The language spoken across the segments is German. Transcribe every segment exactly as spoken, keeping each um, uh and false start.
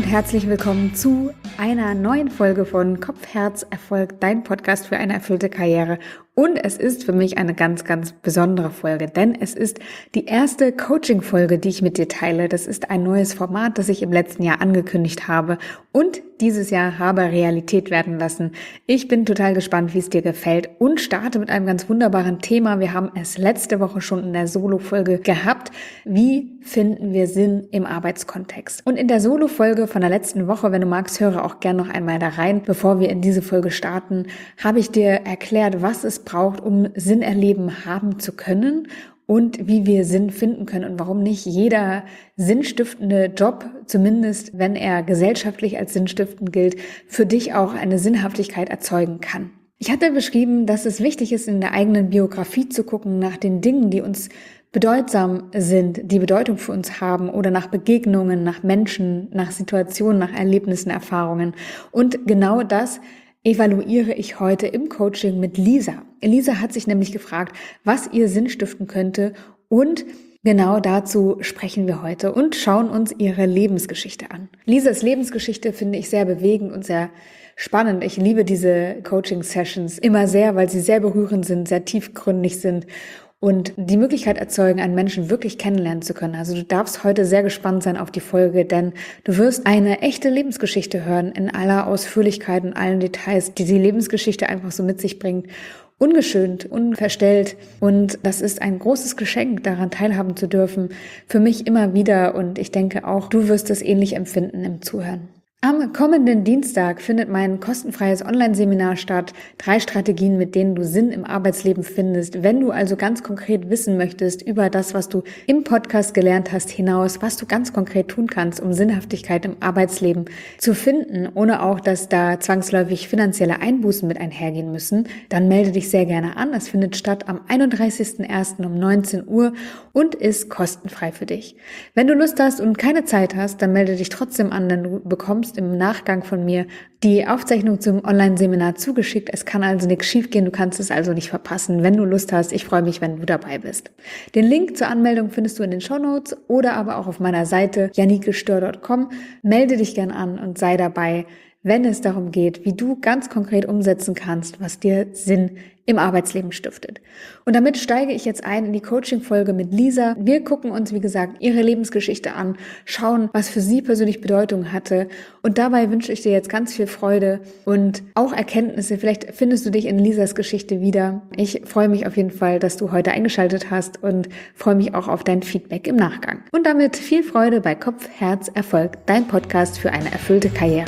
und herzlich willkommen zu einer neuen Folge von Kopf, Herz, Erfolg, dein Podcast für eine erfüllte Karriere. Und es ist für mich eine ganz, ganz besondere Folge, denn es ist die erste Coaching-Folge, die ich mit dir teile. Das ist ein neues Format, das ich im letzten Jahr angekündigt habe und dieses Jahr habe Realität werden lassen. Ich bin total gespannt, wie es dir gefällt und starte mit einem ganz wunderbaren Thema. Wir haben es letzte Woche schon in der Solo-Folge gehabt. Wie finden wir Sinn im Arbeitskontext? Und in der Solo-Folge von der letzten Woche, wenn du magst, höre auch gerne noch einmal da rein, bevor wir in diese Folge starten, habe ich dir erklärt, was es braucht, um Sinn erleben haben zu können und wie wir Sinn finden können und warum nicht jeder sinnstiftende Job, zumindest wenn er gesellschaftlich als sinnstiftend gilt, für dich auch eine Sinnhaftigkeit erzeugen kann. Ich hatte beschrieben, dass es wichtig ist, in der eigenen Biografie zu gucken nach den Dingen, die uns bedeutsam sind, die Bedeutung für uns haben oder nach Begegnungen, nach Menschen, nach Situationen, nach Erlebnissen, Erfahrungen. Und genau das evaluiere ich heute im Coaching mit Lisa. Lisa hat sich nämlich gefragt, was ihr Sinn stiften könnte, und genau dazu sprechen wir heute und schauen uns ihre Lebensgeschichte an. Lisas Lebensgeschichte finde ich sehr bewegend und sehr spannend. Ich liebe diese Coaching-Sessions immer sehr, weil sie sehr berührend sind, sehr tiefgründig sind und die Möglichkeit erzeugen, einen Menschen wirklich kennenlernen zu können. Also du darfst heute sehr gespannt sein auf die Folge, denn du wirst eine echte Lebensgeschichte hören in aller Ausführlichkeit und allen Details, die die Lebensgeschichte einfach so mit sich bringt. Ungeschönt, unverstellt, und das ist ein großes Geschenk, daran teilhaben zu dürfen, für mich immer wieder, und ich denke auch, du wirst es ähnlich empfinden im Zuhören. Am kommenden Dienstag findet mein kostenfreies Online-Seminar statt, drei Strategien, mit denen du Sinn im Arbeitsleben findest. Wenn du also ganz konkret wissen möchtest über das, was du im Podcast gelernt hast, hinaus, was du ganz konkret tun kannst, um Sinnhaftigkeit im Arbeitsleben zu finden, ohne auch, dass da zwangsläufig finanzielle Einbußen mit einhergehen müssen, dann melde dich sehr gerne an. Es findet statt am einunddreißigsten ersten um neunzehn Uhr und ist kostenfrei für dich. Wenn du Lust hast und keine Zeit hast, dann melde dich trotzdem an, denn du bekommst im Nachgang von mir die Aufzeichnung zum Online-Seminar zugeschickt. Es kann also nichts schiefgehen, du kannst es also nicht verpassen, wenn du Lust hast. Ich freue mich, wenn du dabei bist. Den Link zur Anmeldung findest du in den Shownotes oder aber auch auf meiner Seite janikestör punkt com. Melde dich gern an und sei dabei, wenn es darum geht, wie du ganz konkret umsetzen kannst, was dir Sinn im Arbeitsleben stiftet. Und damit steige ich jetzt ein in die Coaching-Folge mit Lisa. Wir gucken uns, wie gesagt, ihre Lebensgeschichte an, schauen, was für sie persönlich Bedeutung hatte. Und dabei wünsche ich dir jetzt ganz viel Freude und auch Erkenntnisse. Vielleicht findest du dich in Lisas Geschichte wieder. Ich freue mich auf jeden Fall, dass du heute eingeschaltet hast und freue mich auch auf dein Feedback im Nachgang. Und damit viel Freude bei Kopf, Herz, Erfolg, dein Podcast für eine erfüllte Karriere.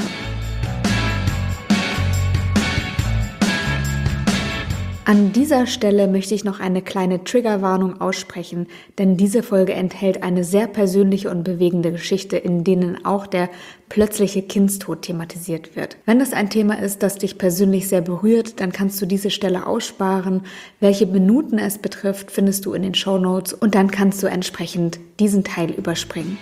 An dieser Stelle möchte ich noch eine kleine Triggerwarnung aussprechen, denn diese Folge enthält eine sehr persönliche und bewegende Geschichte, in denen auch der plötzliche Kindstod thematisiert wird. Wenn das ein Thema ist, das dich persönlich sehr berührt, dann kannst du diese Stelle aussparen. Welche Minuten es betrifft, findest du in den Shownotes, und dann kannst du entsprechend diesen Teil überspringen.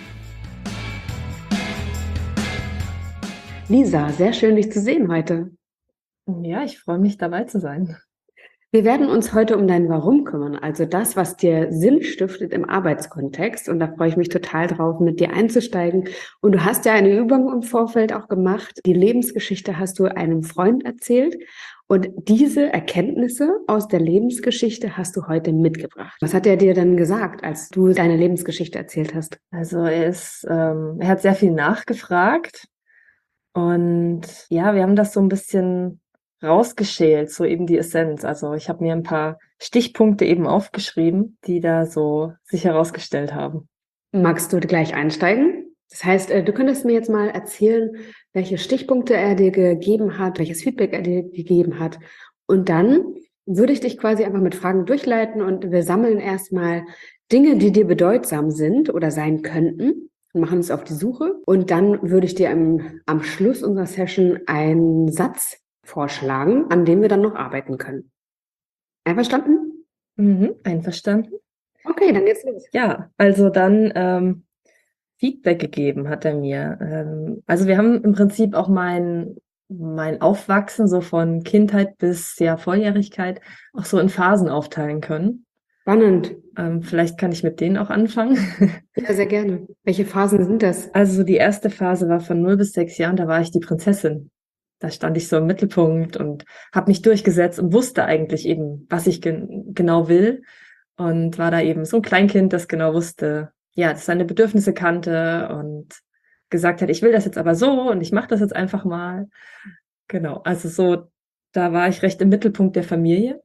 Lisa, sehr schön, dich zu sehen heute. Ja, ich freue mich, dabei zu sein. Wir werden uns heute um dein Warum kümmern, also das, was dir Sinn stiftet im Arbeitskontext. Und da freue ich mich total drauf, mit dir einzusteigen. Und du hast ja eine Übung im Vorfeld auch gemacht. Die Lebensgeschichte hast du einem Freund erzählt. Und diese Erkenntnisse aus der Lebensgeschichte hast du heute mitgebracht. Was hat er dir denn gesagt, als du deine Lebensgeschichte erzählt hast? Also er ist, ähm, er hat sehr viel nachgefragt. Und ja, wir haben das so ein bisschen rausgeschält, so eben die Essenz. Also ich habe mir ein paar Stichpunkte eben aufgeschrieben, die da so sich herausgestellt haben. Magst du gleich einsteigen? Das heißt, du könntest mir jetzt mal erzählen, welche Stichpunkte er dir gegeben hat, welches Feedback er dir gegeben hat. Und dann würde ich dich quasi einfach mit Fragen durchleiten und wir sammeln erstmal Dinge, die dir bedeutsam sind oder sein könnten, und machen uns auf die Suche. Und dann würde ich dir am, am Schluss unserer Session einen Satz vorschlagen, an dem wir dann noch arbeiten können. Einverstanden? Mhm, einverstanden. Okay, dann geht's los. Ja, also dann ähm, Feedback gegeben hat er mir. Ähm, also wir haben im Prinzip auch mein, mein Aufwachsen so von Kindheit bis ja Volljährigkeit auch so in Phasen aufteilen können. Spannend. Ähm, vielleicht kann ich mit denen auch anfangen. Ja, sehr gerne. Welche Phasen sind das? Also die erste Phase war von null bis sechs Jahren, da war ich die Prinzessin. Da stand ich so im Mittelpunkt und habe mich durchgesetzt und wusste eigentlich eben, was ich gen genau will. Und war da eben so ein Kleinkind, das genau wusste, ja, das seine Bedürfnisse kannte und gesagt hat, ich will das jetzt aber so und ich mache das jetzt einfach mal. Genau, also so, da war ich recht im Mittelpunkt der Familie.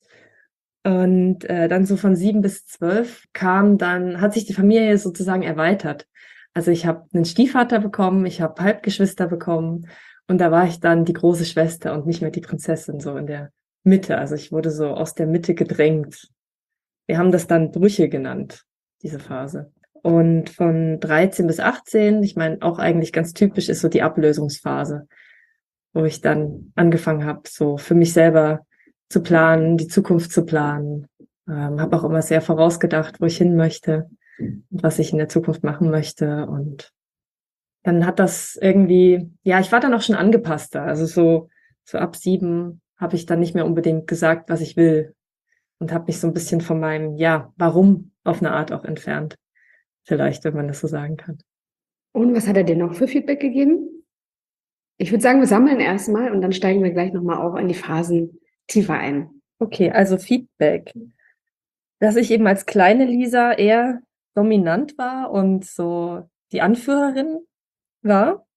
Und äh, dann so von sieben bis zwölf kam dann, hat sich die Familie sozusagen erweitert. Also ich habe einen Stiefvater bekommen, ich habe Halbgeschwister bekommen und da war ich dann die große Schwester und nicht mehr die Prinzessin, so in der Mitte. Also ich wurde so aus der Mitte gedrängt. Wir haben das dann Brüche genannt, diese Phase. Und von dreizehn bis achtzehn, ich meine, auch eigentlich ganz typisch ist so die Ablösungsphase, wo ich dann angefangen habe, so für mich selber zu planen, die Zukunft zu planen. Ähm, habe auch immer sehr vorausgedacht, wo ich hin möchte und was ich in der Zukunft machen möchte. Und dann hat das irgendwie, ja, ich war dann auch schon angepasster. Also so, so ab sieben habe ich dann nicht mehr unbedingt gesagt, was ich will und habe mich so ein bisschen von meinem, ja, warum auf eine Art auch entfernt. Vielleicht, wenn man das so sagen kann. Und was hat er dir noch für Feedback gegeben? Ich würde sagen, wir sammeln erstmal und dann steigen wir gleich nochmal auch in die Phasen tiefer ein. Okay, also Feedback. Dass ich eben als kleine Lisa eher dominant war und so die Anführerin war.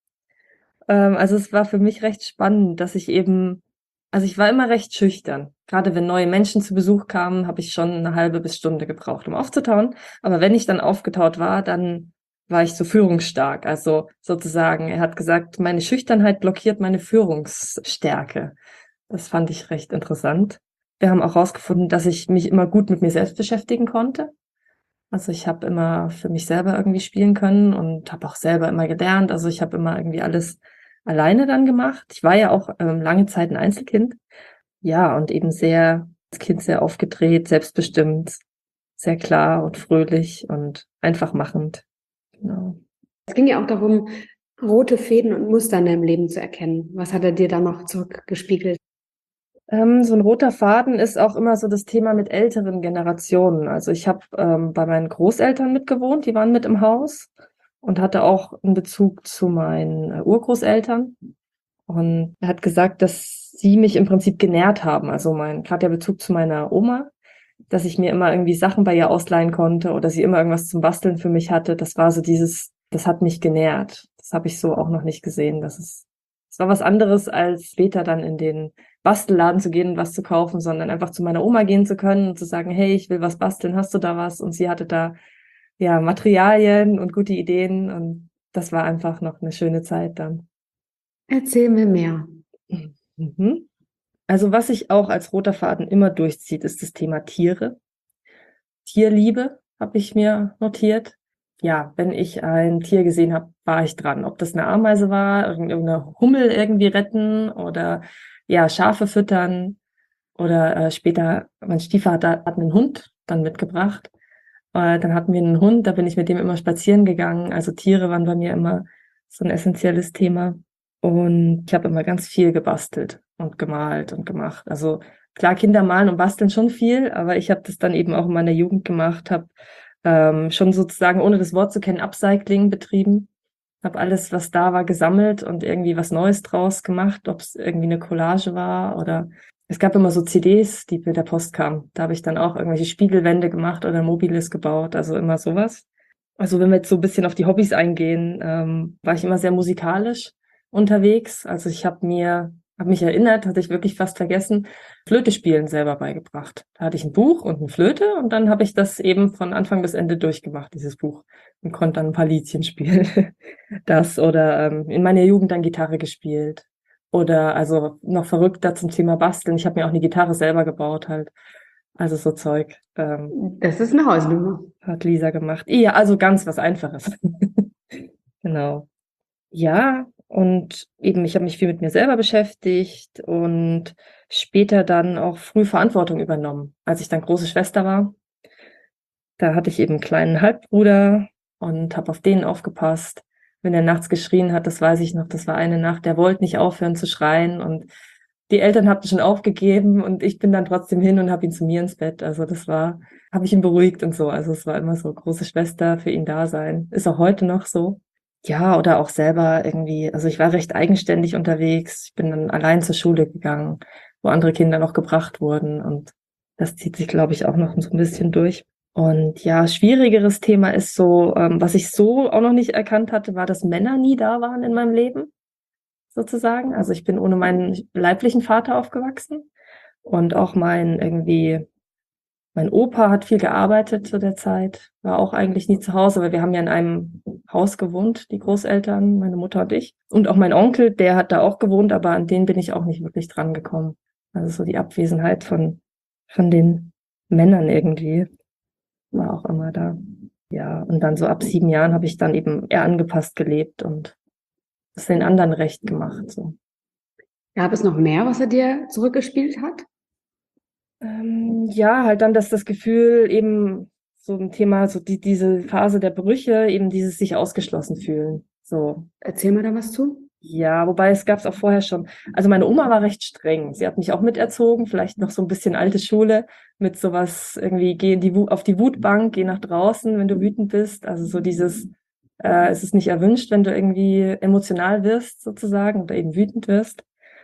Ähm, also es war für mich recht spannend, dass ich eben, also ich war immer recht schüchtern. Gerade wenn neue Menschen zu Besuch kamen, habe ich schon eine halbe bis Stunde gebraucht, um aufzutauen. Aber wenn ich dann aufgetaut war, dann war ich so führungsstark. Also sozusagen, er hat gesagt, meine Schüchternheit blockiert meine Führungsstärke. Das fand ich recht interessant. Wir haben auch herausgefunden, dass ich mich immer gut mit mir selbst beschäftigen konnte. Also ich habe immer für mich selber irgendwie spielen können und habe auch selber immer gelernt. Also ich habe immer irgendwie alles alleine dann gemacht. Ich war ja auch ähm, lange Zeit ein Einzelkind. Ja, und eben sehr, als Kind sehr aufgedreht, selbstbestimmt, sehr klar und fröhlich und einfach machend. Genau. Es ging ja auch darum, rote Fäden und Muster in deinem Leben zu erkennen. Was hat er dir da noch zurückgespiegelt? Ähm, so ein roter Faden ist auch immer so das Thema mit älteren Generationen. Also ich habe ähm, bei meinen Großeltern mitgewohnt, die waren mit im Haus und hatte auch einen Bezug zu meinen äh, Urgroßeltern. Und er hat gesagt, dass sie mich im Prinzip genährt haben. Also mein, gerade der Bezug zu meiner Oma, dass ich mir immer irgendwie Sachen bei ihr ausleihen konnte oder sie immer irgendwas zum Basteln für mich hatte. Das war so dieses, das hat mich genährt. Das habe ich so auch noch nicht gesehen. Das ist, das war was anderes, als später dann in den Bastelladen zu gehen und was zu kaufen, sondern einfach zu meiner Oma gehen zu können und zu sagen, hey, ich will was basteln, hast du da was? Und sie hatte da ja Materialien und gute Ideen und das war einfach noch eine schöne Zeit dann. Erzähl mir mehr. Mhm. Also was sich auch als roter Faden immer durchzieht, ist das Thema Tiere. Tierliebe habe ich mir notiert. Ja, wenn ich ein Tier gesehen habe, war ich dran. Ob das eine Ameise war, irgendeine Hummel irgendwie retten oder ja, Schafe füttern oder äh, später, mein Stiefvater hat einen Hund dann mitgebracht. Äh, dann hatten wir einen Hund, da bin ich mit dem immer spazieren gegangen. Also Tiere waren bei mir immer so ein essentielles Thema. Und ich habe immer ganz viel gebastelt und gemalt und gemacht. Also klar, Kinder malen und basteln schon viel, aber ich habe das dann eben auch in meiner Jugend gemacht, habe ähm, schon sozusagen, ohne das Wort zu kennen, Upcycling betrieben. Habe alles, was da war, gesammelt und irgendwie was Neues draus gemacht, ob es irgendwie eine Collage war oder es gab immer so C Ds, die mit der Post kamen. Da habe ich dann auch irgendwelche Spiegelwände gemacht oder Mobiles gebaut, also immer sowas. Also wenn wir jetzt so ein bisschen auf die Hobbys eingehen, ähm, war ich immer sehr musikalisch unterwegs. Also ich habe mir, habe mich erinnert, hatte ich wirklich fast vergessen, Flöte spielen selber beigebracht. Da hatte ich ein Buch und eine Flöte und dann habe ich das eben von Anfang bis Ende durchgemacht, dieses Buch, und konnte dann ein paar Liedchen spielen. Das oder ähm, in meiner Jugend dann Gitarre gespielt. Oder also noch verrückter zum Thema Basteln. Ich habe mir auch eine Gitarre selber gebaut halt. Also so Zeug ähm, Das ist eine Hausnummer. hat Lisa gemacht. Ja, also ganz was Einfaches. Genau. Ja, und eben, ich habe mich viel mit mir selber beschäftigt und später dann auch früh Verantwortung übernommen. Als ich dann große Schwester war, da hatte ich eben einen kleinen Halbbruder und habe auf den aufgepasst. Wenn er nachts geschrien hat, das weiß ich noch, das war eine Nacht, der wollte nicht aufhören zu schreien und die Eltern hatten schon aufgegeben und ich bin dann trotzdem hin und habe ihn zu mir ins Bett. Also das war, habe ich ihn beruhigt und so. Also es war immer so große Schwester für ihn da sein. Ist auch heute noch so. Ja, oder auch selber irgendwie, also ich war recht eigenständig unterwegs. Ich bin dann allein zur Schule gegangen, wo andere Kinder noch gebracht wurden und das zieht sich, glaube ich, auch noch so ein bisschen durch. Und ja, schwierigeres Thema ist so, ähm, was ich so auch noch nicht erkannt hatte, war, dass Männer nie da waren in meinem Leben, sozusagen. Also ich bin ohne meinen leiblichen Vater aufgewachsen und auch mein irgendwie, mein Opa hat viel gearbeitet zu der Zeit, war auch eigentlich nie zu Hause, weil wir haben ja in einem Haus gewohnt, die Großeltern, meine Mutter und ich. Und auch mein Onkel, der hat da auch gewohnt, aber an den bin ich auch nicht wirklich dran gekommen. Also so die Abwesenheit von, von den Männern irgendwie war auch immer da. Ja, und dann so ab sieben Jahren habe ich dann eben eher angepasst gelebt und es den anderen recht gemacht. So. Gab es noch mehr, was er dir zurückgespielt hat? Ähm, ja, halt dann, dass das Gefühl eben so ein Thema, so die, diese Phase der Brüche, eben dieses sich ausgeschlossen fühlen. So. Erzähl mal da was zu. Ja, wobei es gab es auch vorher schon. Also meine Oma war recht streng. Sie hat mich auch miterzogen, vielleicht noch so ein bisschen alte Schule mit sowas irgendwie, geh in die Wu- auf die Wutbank, geh nach draußen, wenn du wütend bist. Also so dieses, äh, es ist nicht erwünscht, wenn du irgendwie emotional wirst sozusagen oder eben wütend wirst.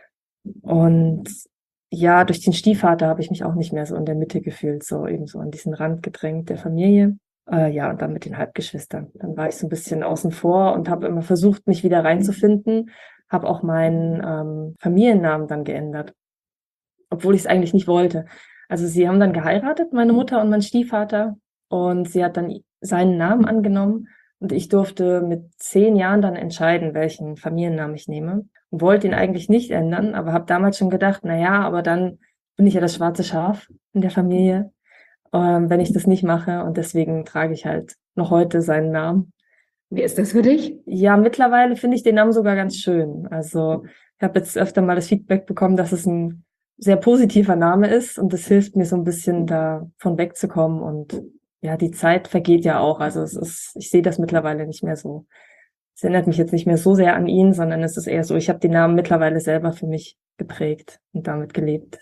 Und ja, durch den Stiefvater habe ich mich auch nicht mehr so in der Mitte gefühlt, so eben so an diesen Rand gedrängt der Familie. Äh, ja, und dann mit den Halbgeschwistern. Dann war ich so ein bisschen außen vor und habe immer versucht, mich wieder reinzufinden, habe auch meinen ähm, Familiennamen dann geändert, obwohl ich es eigentlich nicht wollte. Also sie haben dann geheiratet, meine Mutter und mein Stiefvater, und sie hat dann i- seinen Namen angenommen und ich durfte mit zehn Jahren dann entscheiden, welchen Familiennamen ich nehme. Und wollte ihn eigentlich nicht ändern, aber habe damals schon gedacht, na ja, aber dann bin ich ja das schwarze Schaf in der Familie, ähm, wenn ich das nicht mache, und deswegen trage ich halt noch heute seinen Namen. Wie ist das für dich? Ja, mittlerweile finde ich den Namen sogar ganz schön. Also ich habe jetzt öfter mal das Feedback bekommen, dass es ein sehr positiver Name ist und das hilft mir so ein bisschen davon wegzukommen. Und ja, die Zeit vergeht ja auch. Also es ist, ich sehe das mittlerweile nicht mehr so. Es erinnert mich jetzt nicht mehr so sehr an ihn, sondern es ist eher so, ich habe den Namen mittlerweile selber für mich geprägt und damit gelebt.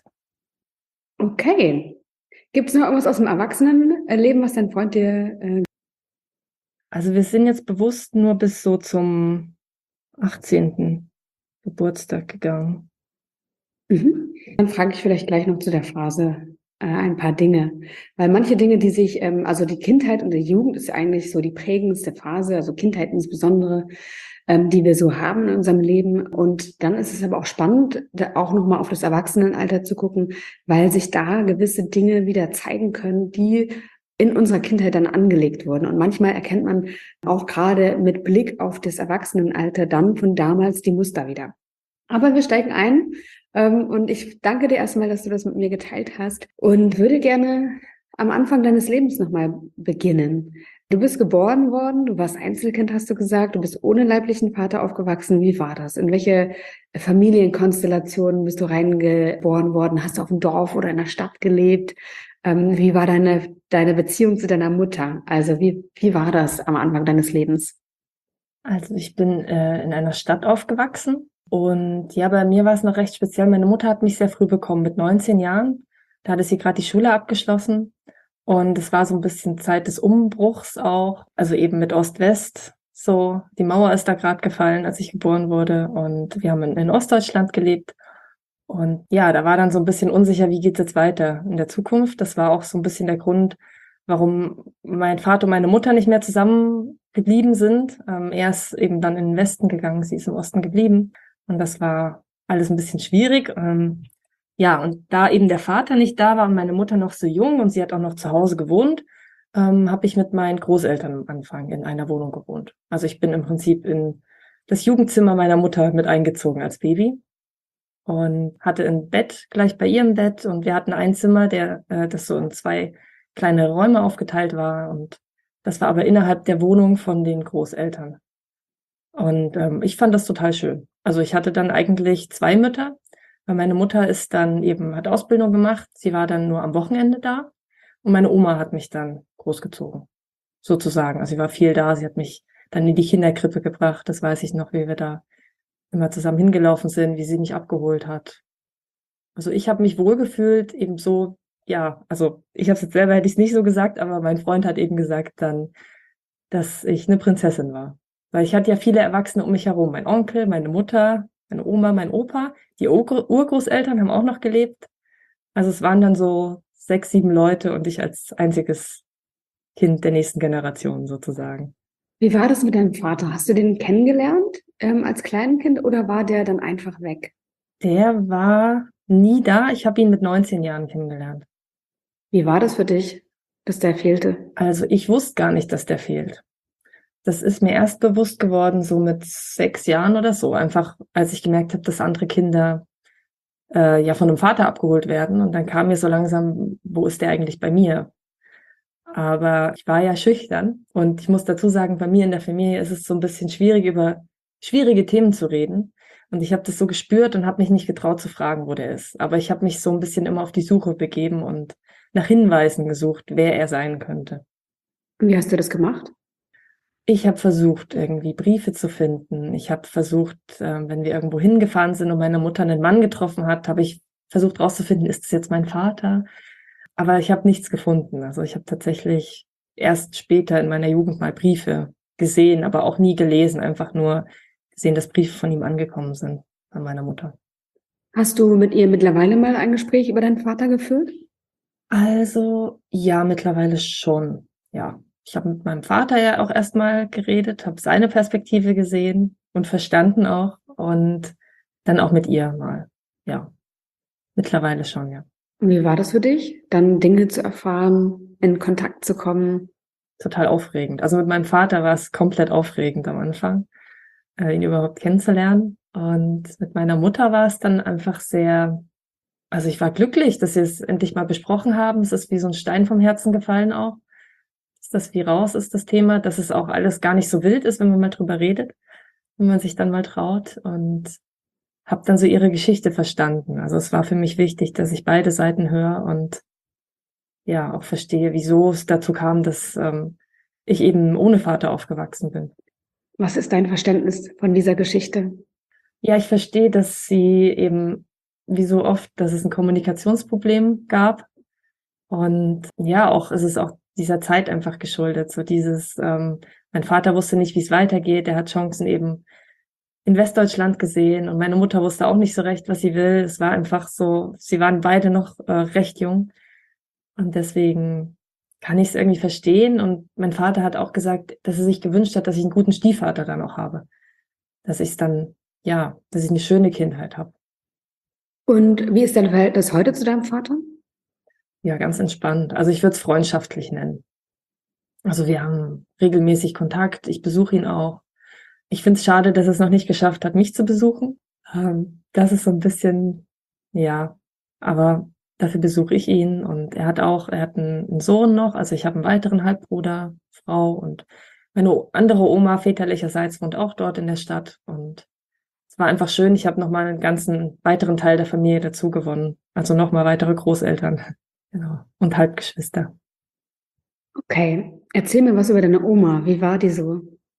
Okay. Gibt es noch irgendwas aus dem Erwachsenenleben, was dein Freund dir äh, Also wir sind jetzt bewusst nur bis so zum achtzehnten Geburtstag gegangen. Mhm. Dann frage ich vielleicht gleich noch zu der Phase äh, ein paar Dinge. Weil manche Dinge, die sich, ähm, also die Kindheit und die Jugend ist ja eigentlich so die prägendste Phase, also Kindheit insbesondere, ähm, die wir so haben in unserem Leben. Und dann ist es aber auch spannend, da auch nochmal auf das Erwachsenenalter zu gucken, weil sich da gewisse Dinge wieder zeigen können, die in unserer Kindheit dann angelegt wurden. Und manchmal erkennt man auch gerade mit Blick auf das Erwachsenenalter dann von damals die Muster wieder. Aber wir steigen ein. Ähm, und ich danke dir erstmal, dass du das mit mir geteilt hast und würde gerne am Anfang deines Lebens nochmal beginnen. Du bist geboren worden, du warst Einzelkind, hast du gesagt, du bist ohne leiblichen Vater aufgewachsen. Wie war das? In welche Familienkonstellationen bist du reingeboren worden? Hast du auf dem Dorf oder in der Stadt gelebt? Ähm, wie war deine, deine Beziehung zu deiner Mutter? Also wie, wie war das am Anfang deines Lebens? Also ich bin äh, in einer Stadt aufgewachsen und ja, bei mir war es noch recht speziell. Meine Mutter hat mich sehr früh bekommen, mit neunzehn Jahren. Da hatte sie gerade die Schule abgeschlossen und es war so ein bisschen Zeit des Umbruchs auch, also eben mit Ost-West. So, die Mauer ist da gerade gefallen, als ich geboren wurde, und wir haben in, in Ostdeutschland gelebt. Und ja, da war dann so ein bisschen unsicher, wie geht's jetzt weiter in der Zukunft. Das war auch so ein bisschen der Grund, warum mein Vater und meine Mutter nicht mehr zusammen geblieben sind. Ähm, er ist eben dann in den Westen gegangen, sie ist im Osten geblieben. Und das war alles ein bisschen schwierig. Ähm, ja, und da eben der Vater nicht da war und meine Mutter noch so jung und sie hat auch noch zu Hause gewohnt, ähm, habe ich mit meinen Großeltern am Anfang in einer Wohnung gewohnt. Also ich bin im Prinzip in das Jugendzimmer meiner Mutter mit eingezogen als Baby und hatte ein Bett gleich bei ihrem Bett, und wir hatten ein Zimmer, der äh, das so in zwei kleine Räume aufgeteilt war, und das war aber innerhalb der Wohnung von den Großeltern. Und ähm, ich fand das total schön. Also ich hatte dann eigentlich zwei Mütter, weil meine Mutter ist dann eben, hat Ausbildung gemacht, sie war dann nur am Wochenende da, und meine Oma hat mich dann großgezogen, sozusagen. Also sie war viel da, sie hat mich dann in die Kinderkrippe gebracht, das weiß ich noch, wie wir da immer zusammen hingelaufen sind, wie sie mich abgeholt hat. Also ich habe mich wohlgefühlt, eben so, ja, also ich habe es jetzt selber, hätte ich es nicht so gesagt, aber mein Freund hat eben gesagt dann, dass ich eine Prinzessin war. Weil ich hatte ja viele Erwachsene um mich herum. Mein Onkel, meine Mutter, meine Oma, mein Opa, die Urgro- Urgroßeltern haben auch noch gelebt. Also es waren dann so sechs, sieben Leute und ich als einziges Kind der nächsten Generation sozusagen. Wie war das mit deinem Vater? Hast du den kennengelernt, ähm, als Kleinkind oder war der dann einfach weg? Der war nie da. Ich habe ihn mit neunzehn Jahren kennengelernt. Wie war das für dich, dass der fehlte? Also ich wusste gar nicht, dass der fehlt. Das ist mir erst bewusst geworden, so mit sechs Jahren oder so, einfach als ich gemerkt habe, dass andere Kinder äh, ja von einem Vater abgeholt werden. Und dann kam mir so langsam, wo ist der eigentlich bei mir? Aber ich war ja schüchtern und ich muss dazu sagen, bei mir in der Familie ist es so ein bisschen schwierig, über schwierige Themen zu reden. Und ich habe das so gespürt und habe mich nicht getraut zu fragen, wo der ist. Aber ich habe mich so ein bisschen immer auf die Suche begeben und nach Hinweisen gesucht, wer er sein könnte. Und wie hast du das gemacht? Ich habe versucht, irgendwie Briefe zu finden. Ich habe versucht, äh, wenn wir irgendwo hingefahren sind und meine Mutter einen Mann getroffen hat, habe ich versucht rauszufinden, ist es jetzt mein Vater? Aber ich habe nichts gefunden. Also ich habe tatsächlich erst später in meiner Jugend mal Briefe gesehen, aber auch nie gelesen, einfach nur gesehen, dass Briefe von ihm angekommen sind, an meiner Mutter. Hast du mit ihr mittlerweile mal ein Gespräch über deinen Vater geführt? Also ja, mittlerweile schon. Ja, ich habe mit meinem Vater ja auch erstmal geredet, habe seine Perspektive gesehen und verstanden auch und dann auch mit ihr mal. Ja, mittlerweile schon, ja. Und wie war das für dich, dann Dinge zu erfahren, in Kontakt zu kommen? Total aufregend. Also mit meinem Vater war es komplett aufregend am Anfang, äh, ihn überhaupt kennenzulernen. Und mit meiner Mutter war es dann einfach sehr, also ich war glücklich, dass wir es endlich mal besprochen haben. Es ist wie so ein Stein vom Herzen gefallen auch. Dass das wie raus ist, das Thema, dass es auch alles gar nicht so wild ist, wenn man mal drüber redet, wenn man sich dann mal traut. Und habe dann so ihre Geschichte verstanden. Also es war für mich wichtig, dass ich beide Seiten höre und ja auch verstehe, wieso es dazu kam, dass ähm, ich eben ohne Vater aufgewachsen bin. Was ist dein Verständnis von dieser Geschichte? Ja, ich verstehe, dass sie eben, wie so oft, dass es ein Kommunikationsproblem gab. Und ja, auch es ist auch dieser Zeit einfach geschuldet. So dieses, ähm, mein Vater wusste nicht, wie es weitergeht. Er hat Chancen eben in Westdeutschland gesehen und meine Mutter wusste auch nicht so recht, was sie will. Es war einfach so, sie waren beide noch äh, recht jung und deswegen kann ich es irgendwie verstehen. Und mein Vater hat auch gesagt, dass er sich gewünscht hat, dass ich einen guten Stiefvater dann auch habe. Dass ich es dann, ja, dass ich eine schöne Kindheit habe. Und wie ist dein Verhältnis heute zu deinem Vater? Ja, ganz entspannt. Also ich würde es freundschaftlich nennen. Also wir haben regelmäßig Kontakt. Ich besuche ihn auch. Ich finde es schade, dass er es noch nicht geschafft hat, mich zu besuchen. Ähm, das ist so ein bisschen, ja, aber dafür besuche ich ihn und er hat auch, er hat einen, einen Sohn noch. Also ich habe einen weiteren Halbbruder, Frau und meine andere Oma väterlicherseits wohnt auch dort in der Stadt und es war einfach schön. Ich habe nochmal einen ganzen weiteren Teil der Familie dazu gewonnen. Also nochmal weitere Großeltern. Genau. Und Halbgeschwister. Okay, erzähl mir was über deine Oma. Wie war die so?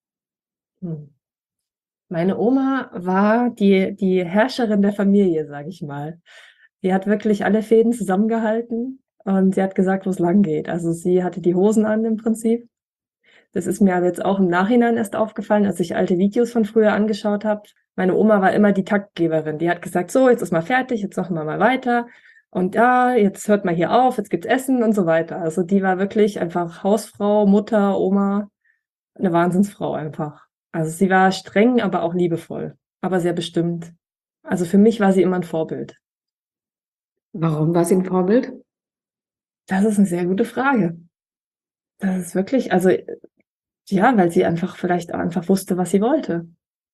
Hm. Meine Oma war die, die Herrscherin der Familie, sage ich mal. Die hat wirklich alle Fäden zusammengehalten und sie hat gesagt, wo es lang geht. Also sie hatte die Hosen an im Prinzip. Das ist mir aber jetzt auch im Nachhinein erst aufgefallen, als ich alte Videos von früher angeschaut habe. Meine Oma war immer die Taktgeberin. Die hat gesagt, so, jetzt ist mal fertig, jetzt machen wir mal weiter. Und ja, jetzt hört mal hier auf, jetzt gibt's Essen und so weiter. Also die war wirklich einfach Hausfrau, Mutter, Oma, eine Wahnsinnsfrau einfach. Also sie war streng, aber auch liebevoll, aber sehr bestimmt. Also für mich war sie immer ein Vorbild. Warum war sie ein Vorbild? Das ist eine sehr gute Frage. Das ist wirklich, also ja, weil sie einfach vielleicht auch einfach wusste, was sie wollte.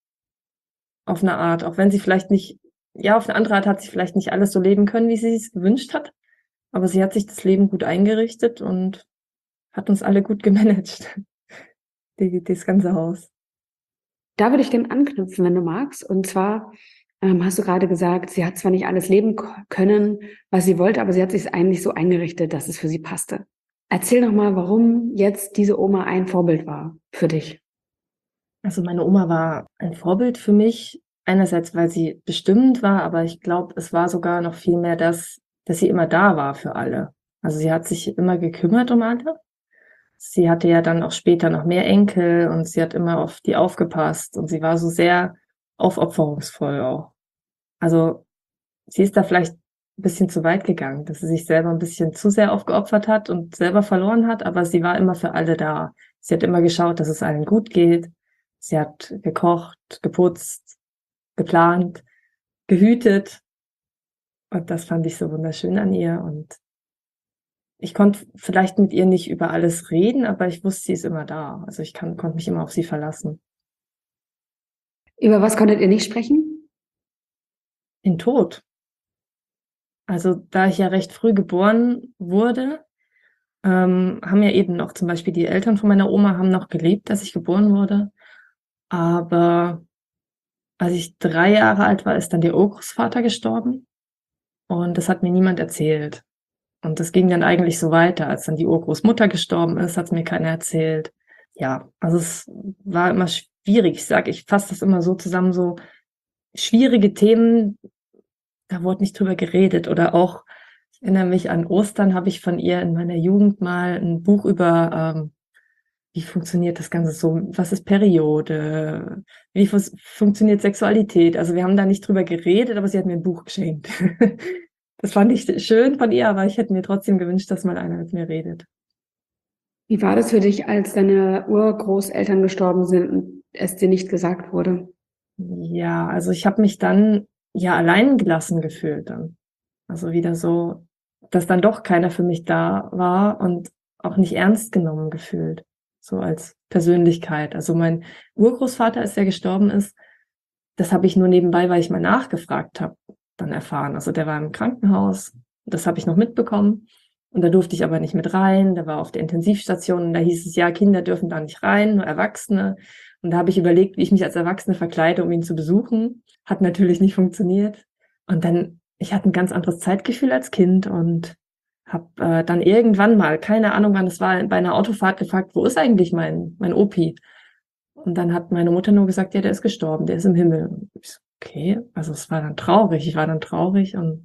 Auf eine Art, auch wenn sie vielleicht nicht, ja, auf eine andere Art hat sie vielleicht nicht alles so leben können, wie sie es gewünscht hat. Aber sie hat sich das Leben gut eingerichtet und hat uns alle gut gemanagt. Die, das ganze Haus. Da würde ich gerne anknüpfen, wenn du magst. Und zwar ähm, hast du gerade gesagt, sie hat zwar nicht alles leben k- können, was sie wollte, aber sie hat sich eigentlich so eingerichtet, dass es für sie passte. Erzähl doch mal, warum jetzt diese Oma ein Vorbild war für dich. Also meine Oma war ein Vorbild für mich, einerseits, weil sie bestimmt war, aber ich glaube, es war sogar noch viel mehr das, dass sie immer da war für alle. Also sie hat sich immer gekümmert um alle. Sie hatte ja dann auch später noch mehr Enkel und sie hat immer auf die aufgepasst und sie war so sehr aufopferungsvoll auch. Also sie ist da vielleicht ein bisschen zu weit gegangen, dass sie sich selber ein bisschen zu sehr aufgeopfert hat und selber verloren hat, aber sie war immer für alle da. Sie hat immer geschaut, dass es allen gut geht. Sie hat gekocht, geputzt, geplant, gehütet. Und das fand ich so wunderschön an ihr. Und ich konnte vielleicht mit ihr nicht über alles reden, aber ich wusste, sie ist immer da. Also ich kann, konnte mich immer auf sie verlassen. Über was konntet ihr nicht sprechen? Den Tod. Also da ich ja recht früh geboren wurde, ähm, haben ja eben noch zum Beispiel die Eltern von meiner Oma haben noch gelebt, als ich geboren wurde. Aber als ich drei Jahre alt war, ist dann der Urgroßvater gestorben. Und das hat mir niemand erzählt. Und das ging dann eigentlich so weiter. Als dann die Urgroßmutter gestorben ist, hat es mir keiner erzählt. Ja, also es war immer schwierig. Ich sage, ich fasse das immer so zusammen, so schwierige Themen, da wurde nicht drüber geredet. Oder auch, ich erinnere mich an Ostern, habe ich von ihr in meiner Jugend mal ein Buch über, ähm, wie funktioniert das Ganze so, was ist Periode, wie fus- funktioniert Sexualität. Also wir haben da nicht drüber geredet, aber sie hat mir ein Buch geschenkt. Das fand ich schön von ihr, aber ich hätte mir trotzdem gewünscht, dass mal einer mit mir redet. Wie war das für dich, als deine Urgroßeltern gestorben sind und es dir nicht gesagt wurde? Ja, also ich habe mich dann ja allein gelassen gefühlt dann. Also wieder so, dass dann doch keiner für mich da war und auch nicht ernst genommen gefühlt, so als Persönlichkeit. Also mein Urgroßvater, als der gestorben ist, das habe ich nur nebenbei, weil ich mal nachgefragt habe, dann erfahren. Also der war im Krankenhaus, das habe ich noch mitbekommen. Und da durfte ich aber nicht mit rein. Der war auf der Intensivstation und da hieß es, ja, Kinder dürfen da nicht rein, nur Erwachsene. Und da habe ich überlegt, wie ich mich als Erwachsene verkleide, um ihn zu besuchen. Hat natürlich nicht funktioniert. Und dann, ich hatte ein ganz anderes Zeitgefühl als Kind und habe äh, dann irgendwann mal, keine Ahnung wann es war, bei einer Autofahrt gefragt, wo ist eigentlich mein, mein Opi? Und dann hat meine Mutter nur gesagt, ja, der ist gestorben, der ist im Himmel. Und ich so, okay, also es war dann traurig, ich war dann traurig und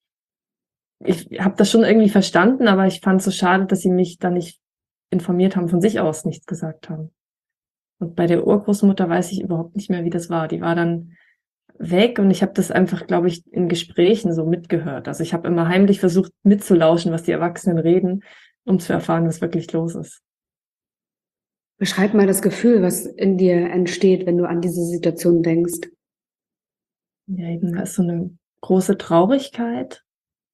ich habe das schon irgendwie verstanden, aber ich fand es so schade, dass sie mich da nicht informiert haben, von sich aus nichts gesagt haben. Und bei der Urgroßmutter weiß ich überhaupt nicht mehr, wie das war. Die war dann weg und ich habe das einfach, glaube ich, in Gesprächen so mitgehört. Also ich habe immer heimlich versucht mitzulauschen, was die Erwachsenen reden, um zu erfahren, was wirklich los ist. Beschreib mal das Gefühl, was in dir entsteht, wenn du an diese Situation denkst. Ja, eben, da ist so eine große Traurigkeit.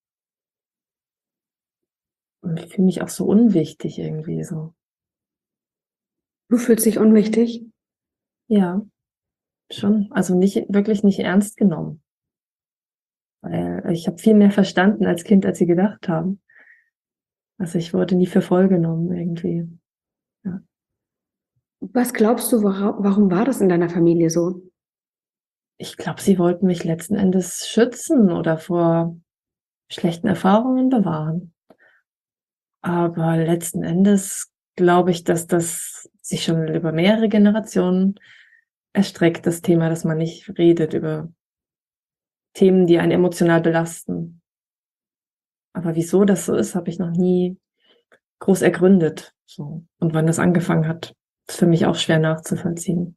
Und ich fühle mich auch so unwichtig irgendwie so. Du fühlst dich unwichtig? Ja, schon. Also nicht, wirklich nicht ernst genommen. Weil ich habe viel mehr verstanden als Kind, als sie gedacht haben. Also ich wurde nie für voll genommen irgendwie. Ja. Was glaubst du, wora- warum war das in deiner Familie so? Ich glaube, sie wollten mich letzten Endes schützen oder vor schlechten Erfahrungen bewahren. Aber letzten Endes glaube ich, dass das sich schon über mehrere Generationen erstreckt, das Thema, dass man nicht redet über Themen, die einen emotional belasten. Aber wieso das so ist, habe ich noch nie groß ergründet. So. Und wann das angefangen hat, ist für mich auch schwer nachzuvollziehen.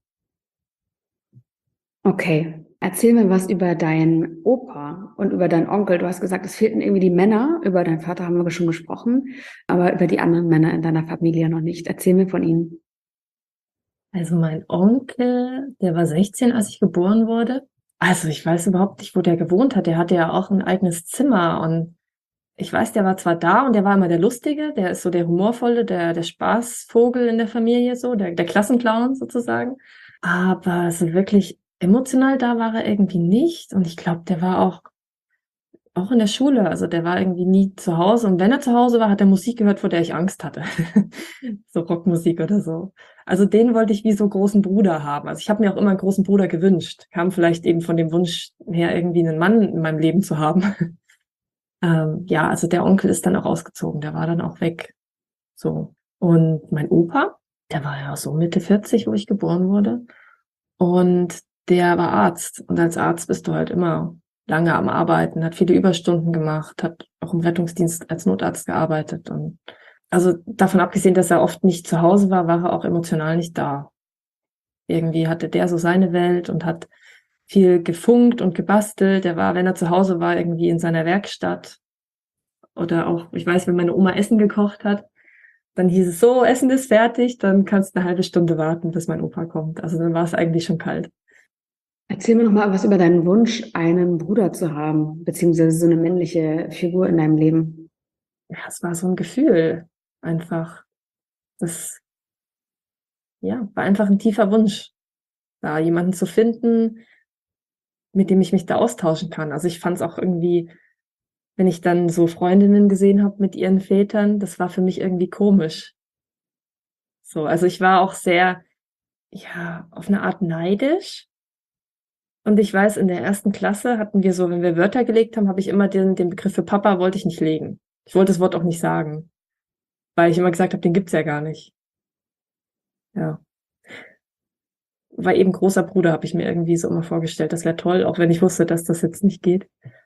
Okay, erzähl mir was über deinen Opa und über deinen Onkel. Du hast gesagt, es fehlten irgendwie die Männer. Über deinen Vater haben wir schon gesprochen, aber über die anderen Männer in deiner Familie noch nicht. Erzähl mir von ihnen. Also mein Onkel, der war sechzehn, als ich geboren wurde. Also ich weiß überhaupt nicht, wo der gewohnt hat. Der hatte ja auch ein eigenes Zimmer und ich weiß, der war zwar da und der war immer der Lustige, der ist so der humorvolle, der, der Spaßvogel in der Familie, so, der, der Klassenclown sozusagen. Aber so wirklich emotional da war er irgendwie nicht. Und ich glaube, der war auch, auch in der Schule. Also der war irgendwie nie zu Hause. Und wenn er zu Hause war, hat er Musik gehört, vor der ich Angst hatte. So Rockmusik oder so. Also den wollte ich wie so großen Bruder haben. Also ich habe mir auch immer einen großen Bruder gewünscht. Kam vielleicht eben von dem Wunsch her, irgendwie einen Mann in meinem Leben zu haben. Ähm, ja, also der Onkel ist dann auch ausgezogen, der war dann auch weg. So. Und mein Opa, der war ja so Mitte vierzig, wo ich geboren wurde. Und der war Arzt. Und als Arzt bist du halt immer lange am Arbeiten, hat viele Überstunden gemacht, hat auch im Rettungsdienst als Notarzt gearbeitet. Und also davon abgesehen, dass er oft nicht zu Hause war, war er auch emotional nicht da. Irgendwie hatte der so seine Welt und hat viel gefunkt und gebastelt. Er war, wenn er zu Hause war, irgendwie in seiner Werkstatt. Oder auch, ich weiß, wenn meine Oma Essen gekocht hat, dann hieß es so, Essen ist fertig, dann kannst du eine halbe Stunde warten, bis mein Opa kommt. Also dann war es eigentlich schon kalt. Erzähl mir noch mal was über deinen Wunsch, einen Bruder zu haben, beziehungsweise so eine männliche Figur in deinem Leben. Ja, es war so ein Gefühl, einfach. Das, ja, war einfach ein tiefer Wunsch, da jemanden zu finden, mit dem ich mich da austauschen kann. Also ich fand es auch irgendwie, wenn ich dann so Freundinnen gesehen habe mit ihren Vätern, das war für mich irgendwie komisch. So, also ich war auch sehr, ja, auf eine Art neidisch. Und ich weiß, in der ersten Klasse hatten wir so, wenn wir Wörter gelegt haben, habe ich immer den, den Begriff für Papa wollte ich nicht legen. Ich wollte das Wort auch nicht sagen, weil ich immer gesagt habe, den gibt's ja gar nicht. Ja. War eben großer Bruder, habe ich mir irgendwie so immer vorgestellt. Das wäre toll, auch wenn ich wusste, dass das jetzt nicht geht.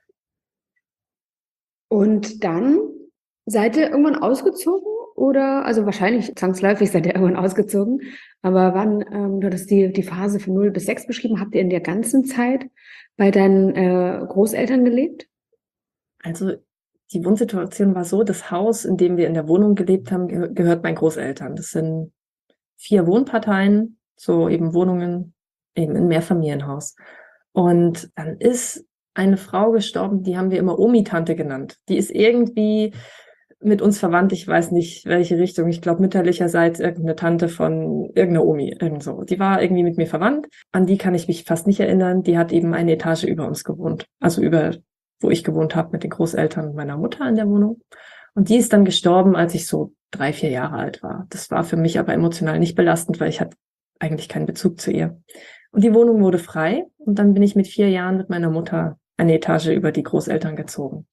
Und dann seid ihr irgendwann ausgezogen oder, also wahrscheinlich zwangsläufig seid ihr irgendwann ausgezogen, aber wann, ähm, du hast die, die Phase von null bis sechs beschrieben, habt ihr in der ganzen Zeit bei deinen äh, Großeltern gelebt? Also die Wohnsituation war so, das Haus, in dem wir in der Wohnung gelebt haben, ge gehört meinen Großeltern. Das sind vier Wohnparteien, so eben Wohnungen, eben ein Mehrfamilienhaus. Und dann ist eine Frau gestorben, die haben wir immer Omi-Tante genannt. Die ist irgendwie mit uns verwandt, ich weiß nicht, welche Richtung. Ich glaube, mütterlicherseits irgendeine Tante von irgendeiner Omi, irgend so. Die war irgendwie mit mir verwandt. An die kann ich mich fast nicht erinnern. Die hat eben eine Etage über uns gewohnt. Also über, wo ich gewohnt habe, mit den Großeltern meiner Mutter in der Wohnung. Und die ist dann gestorben, als ich so drei, vier Jahre alt war. Das war für mich aber emotional nicht belastend, weil ich hatte eigentlich keinen Bezug zu ihr. Und die Wohnung wurde frei. Und dann bin ich mit vier Jahren mit meiner Mutter eine Etage über die Großeltern gezogen.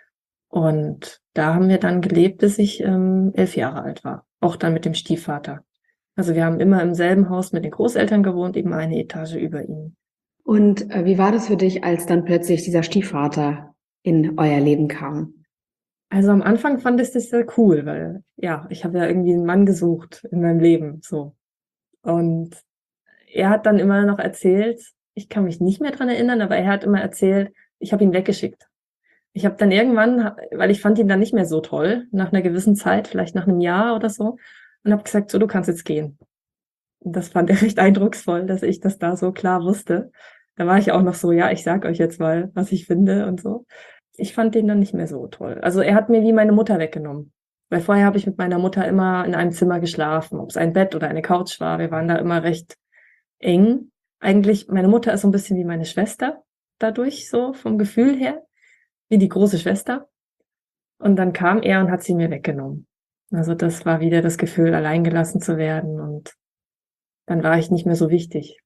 Und da haben wir dann gelebt, bis ich ähm, elf Jahre alt war. Auch dann mit dem Stiefvater. Also wir haben immer im selben Haus mit den Großeltern gewohnt, eben eine Etage über ihnen. Und äh, wie war das für dich, als dann plötzlich dieser Stiefvater in euer Leben kam? Also am Anfang fand ich das sehr cool, weil ja, ich habe ja irgendwie einen Mann gesucht in meinem Leben, so. Und er hat dann immer noch erzählt, ich kann mich nicht mehr dran erinnern, aber er hat immer erzählt, ich habe ihn weggeschickt. Ich habe dann irgendwann, weil ich fand ihn dann nicht mehr so toll, nach einer gewissen Zeit, vielleicht nach einem Jahr oder so, und habe gesagt, so, du kannst jetzt gehen. Und das fand er recht eindrucksvoll, dass ich das da so klar wusste. Da war ich auch noch so, ja, ich sag euch jetzt mal, was ich finde und so. Ich fand den dann nicht mehr so toll. Also er hat mir wie meine Mutter weggenommen. Weil vorher habe ich mit meiner Mutter immer in einem Zimmer geschlafen, ob es ein Bett oder eine Couch war. Wir waren da immer recht eng. Eigentlich, meine Mutter ist so ein bisschen wie meine Schwester dadurch, so vom Gefühl her, wie die große Schwester. Und dann kam er und hat sie mir weggenommen. Also das war wieder das Gefühl, alleingelassen zu werden, und dann war ich nicht mehr so wichtig.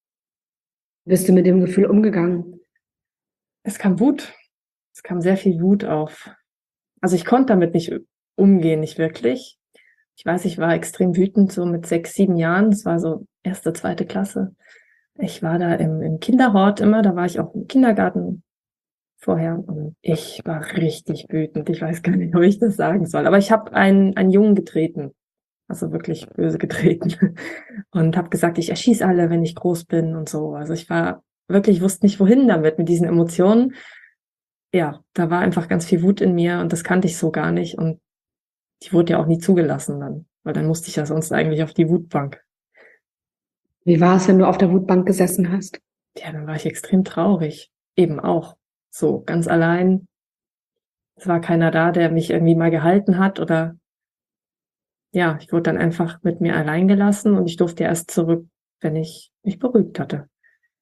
Bist du mit dem Gefühl umgegangen? Es kam Wut. Es kam sehr viel Wut auf. Also ich konnte damit nicht umgehen, nicht wirklich. Ich weiß, ich war extrem wütend, so mit sechs, sieben Jahren. Das war so erste, zweite Klasse. Ich war da im, im Kinderhort immer, da war ich auch im Kindergarten vorher. Und ich war richtig wütend. Ich weiß gar nicht, ob ich das sagen soll. Aber ich habe einen, einen Jungen getreten. Also wirklich böse getreten. Und habe gesagt, ich erschieße alle, wenn ich groß bin und so. Also ich war wirklich, wusste nicht, wohin damit, mit diesen Emotionen. Ja, da war einfach ganz viel Wut in mir und das kannte ich so gar nicht. Und die wurde ja auch nie zugelassen dann, weil dann musste ich ja sonst eigentlich auf die Wutbank. Wie war es, wenn du auf der Wutbank gesessen hast? Ja, dann war ich extrem traurig. Eben auch. So, ganz allein. Es war keiner da, der mich irgendwie mal gehalten hat, oder ja, ich wurde dann einfach mit mir allein gelassen und ich durfte erst zurück, wenn ich mich beruhigt hatte.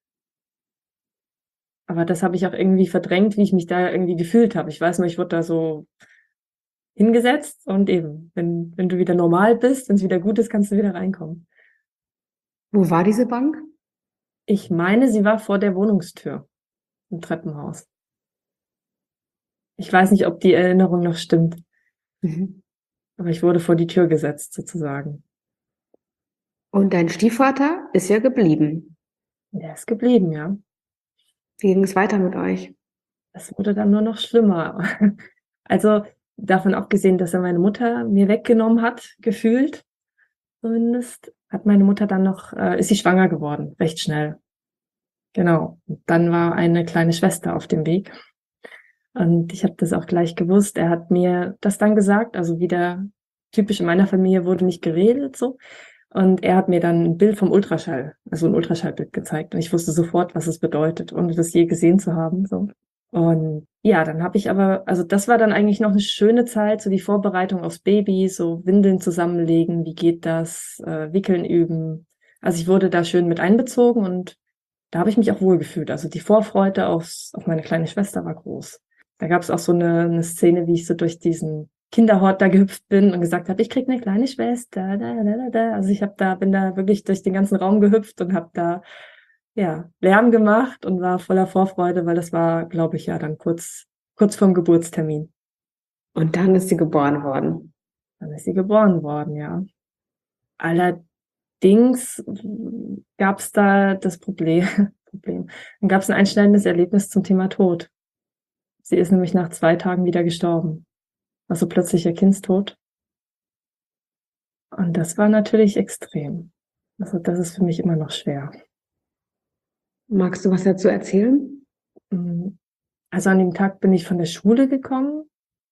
Aber das habe ich auch irgendwie verdrängt, wie ich mich da irgendwie gefühlt habe. Ich weiß nur, ich wurde da so hingesetzt und eben, wenn, wenn du wieder normal bist, wenn es wieder gut ist, kannst du wieder reinkommen. Wo war diese Bank? Ich meine, sie war vor der Wohnungstür im Treppenhaus. Ich weiß nicht, ob die Erinnerung noch stimmt. Mhm. Aber ich wurde vor die Tür gesetzt, sozusagen. Und dein Stiefvater ist ja geblieben. Der ist geblieben, ja. Wie ging es weiter mit euch? Es wurde dann nur noch schlimmer. Also davon abgesehen, dass er meine Mutter mir weggenommen hat, gefühlt zumindest, hat meine Mutter dann noch, äh, ist sie schwanger geworden, recht schnell. Genau. Und dann war eine kleine Schwester auf dem Weg. Und ich habe das auch gleich gewusst. Er hat mir das dann gesagt, also wieder typisch in meiner Familie wurde nicht geredet so. Und er hat mir dann ein Bild vom Ultraschall, also ein Ultraschallbild gezeigt. Und ich wusste sofort, was es bedeutet, ohne das je gesehen zu haben. So. Und ja, dann habe ich aber, also das war dann eigentlich noch eine schöne Zeit, so die Vorbereitung aufs Baby, so Windeln zusammenlegen, wie geht das, äh, Wickeln üben. Also ich wurde da schön mit einbezogen und da habe ich mich auch wohlgefühlt. Also die Vorfreude aufs, auf meine kleine Schwester war groß. Da gab es auch so eine, eine Szene, wie ich so durch diesen Kinderhort da gehüpft bin und gesagt habe, ich krieg eine kleine Schwester. Da, da, da, da. Also ich habe da, bin da wirklich durch den ganzen Raum gehüpft und habe da ja Lärm gemacht und war voller Vorfreude, weil das war, glaube ich, ja dann kurz kurz vorm Geburtstermin. Und dann ist sie geboren worden. Dann ist sie geboren worden, ja. Allerdings gab es da das Problem, Problem. Dann gab es ein einschneidendes Erlebnis zum Thema Tod. Sie ist nämlich nach zwei Tagen wieder gestorben. Also plötzlicher Kindstod. Und das war natürlich extrem. Also das ist für mich immer noch schwer. Magst du was dazu erzählen? Also an dem Tag bin ich von der Schule gekommen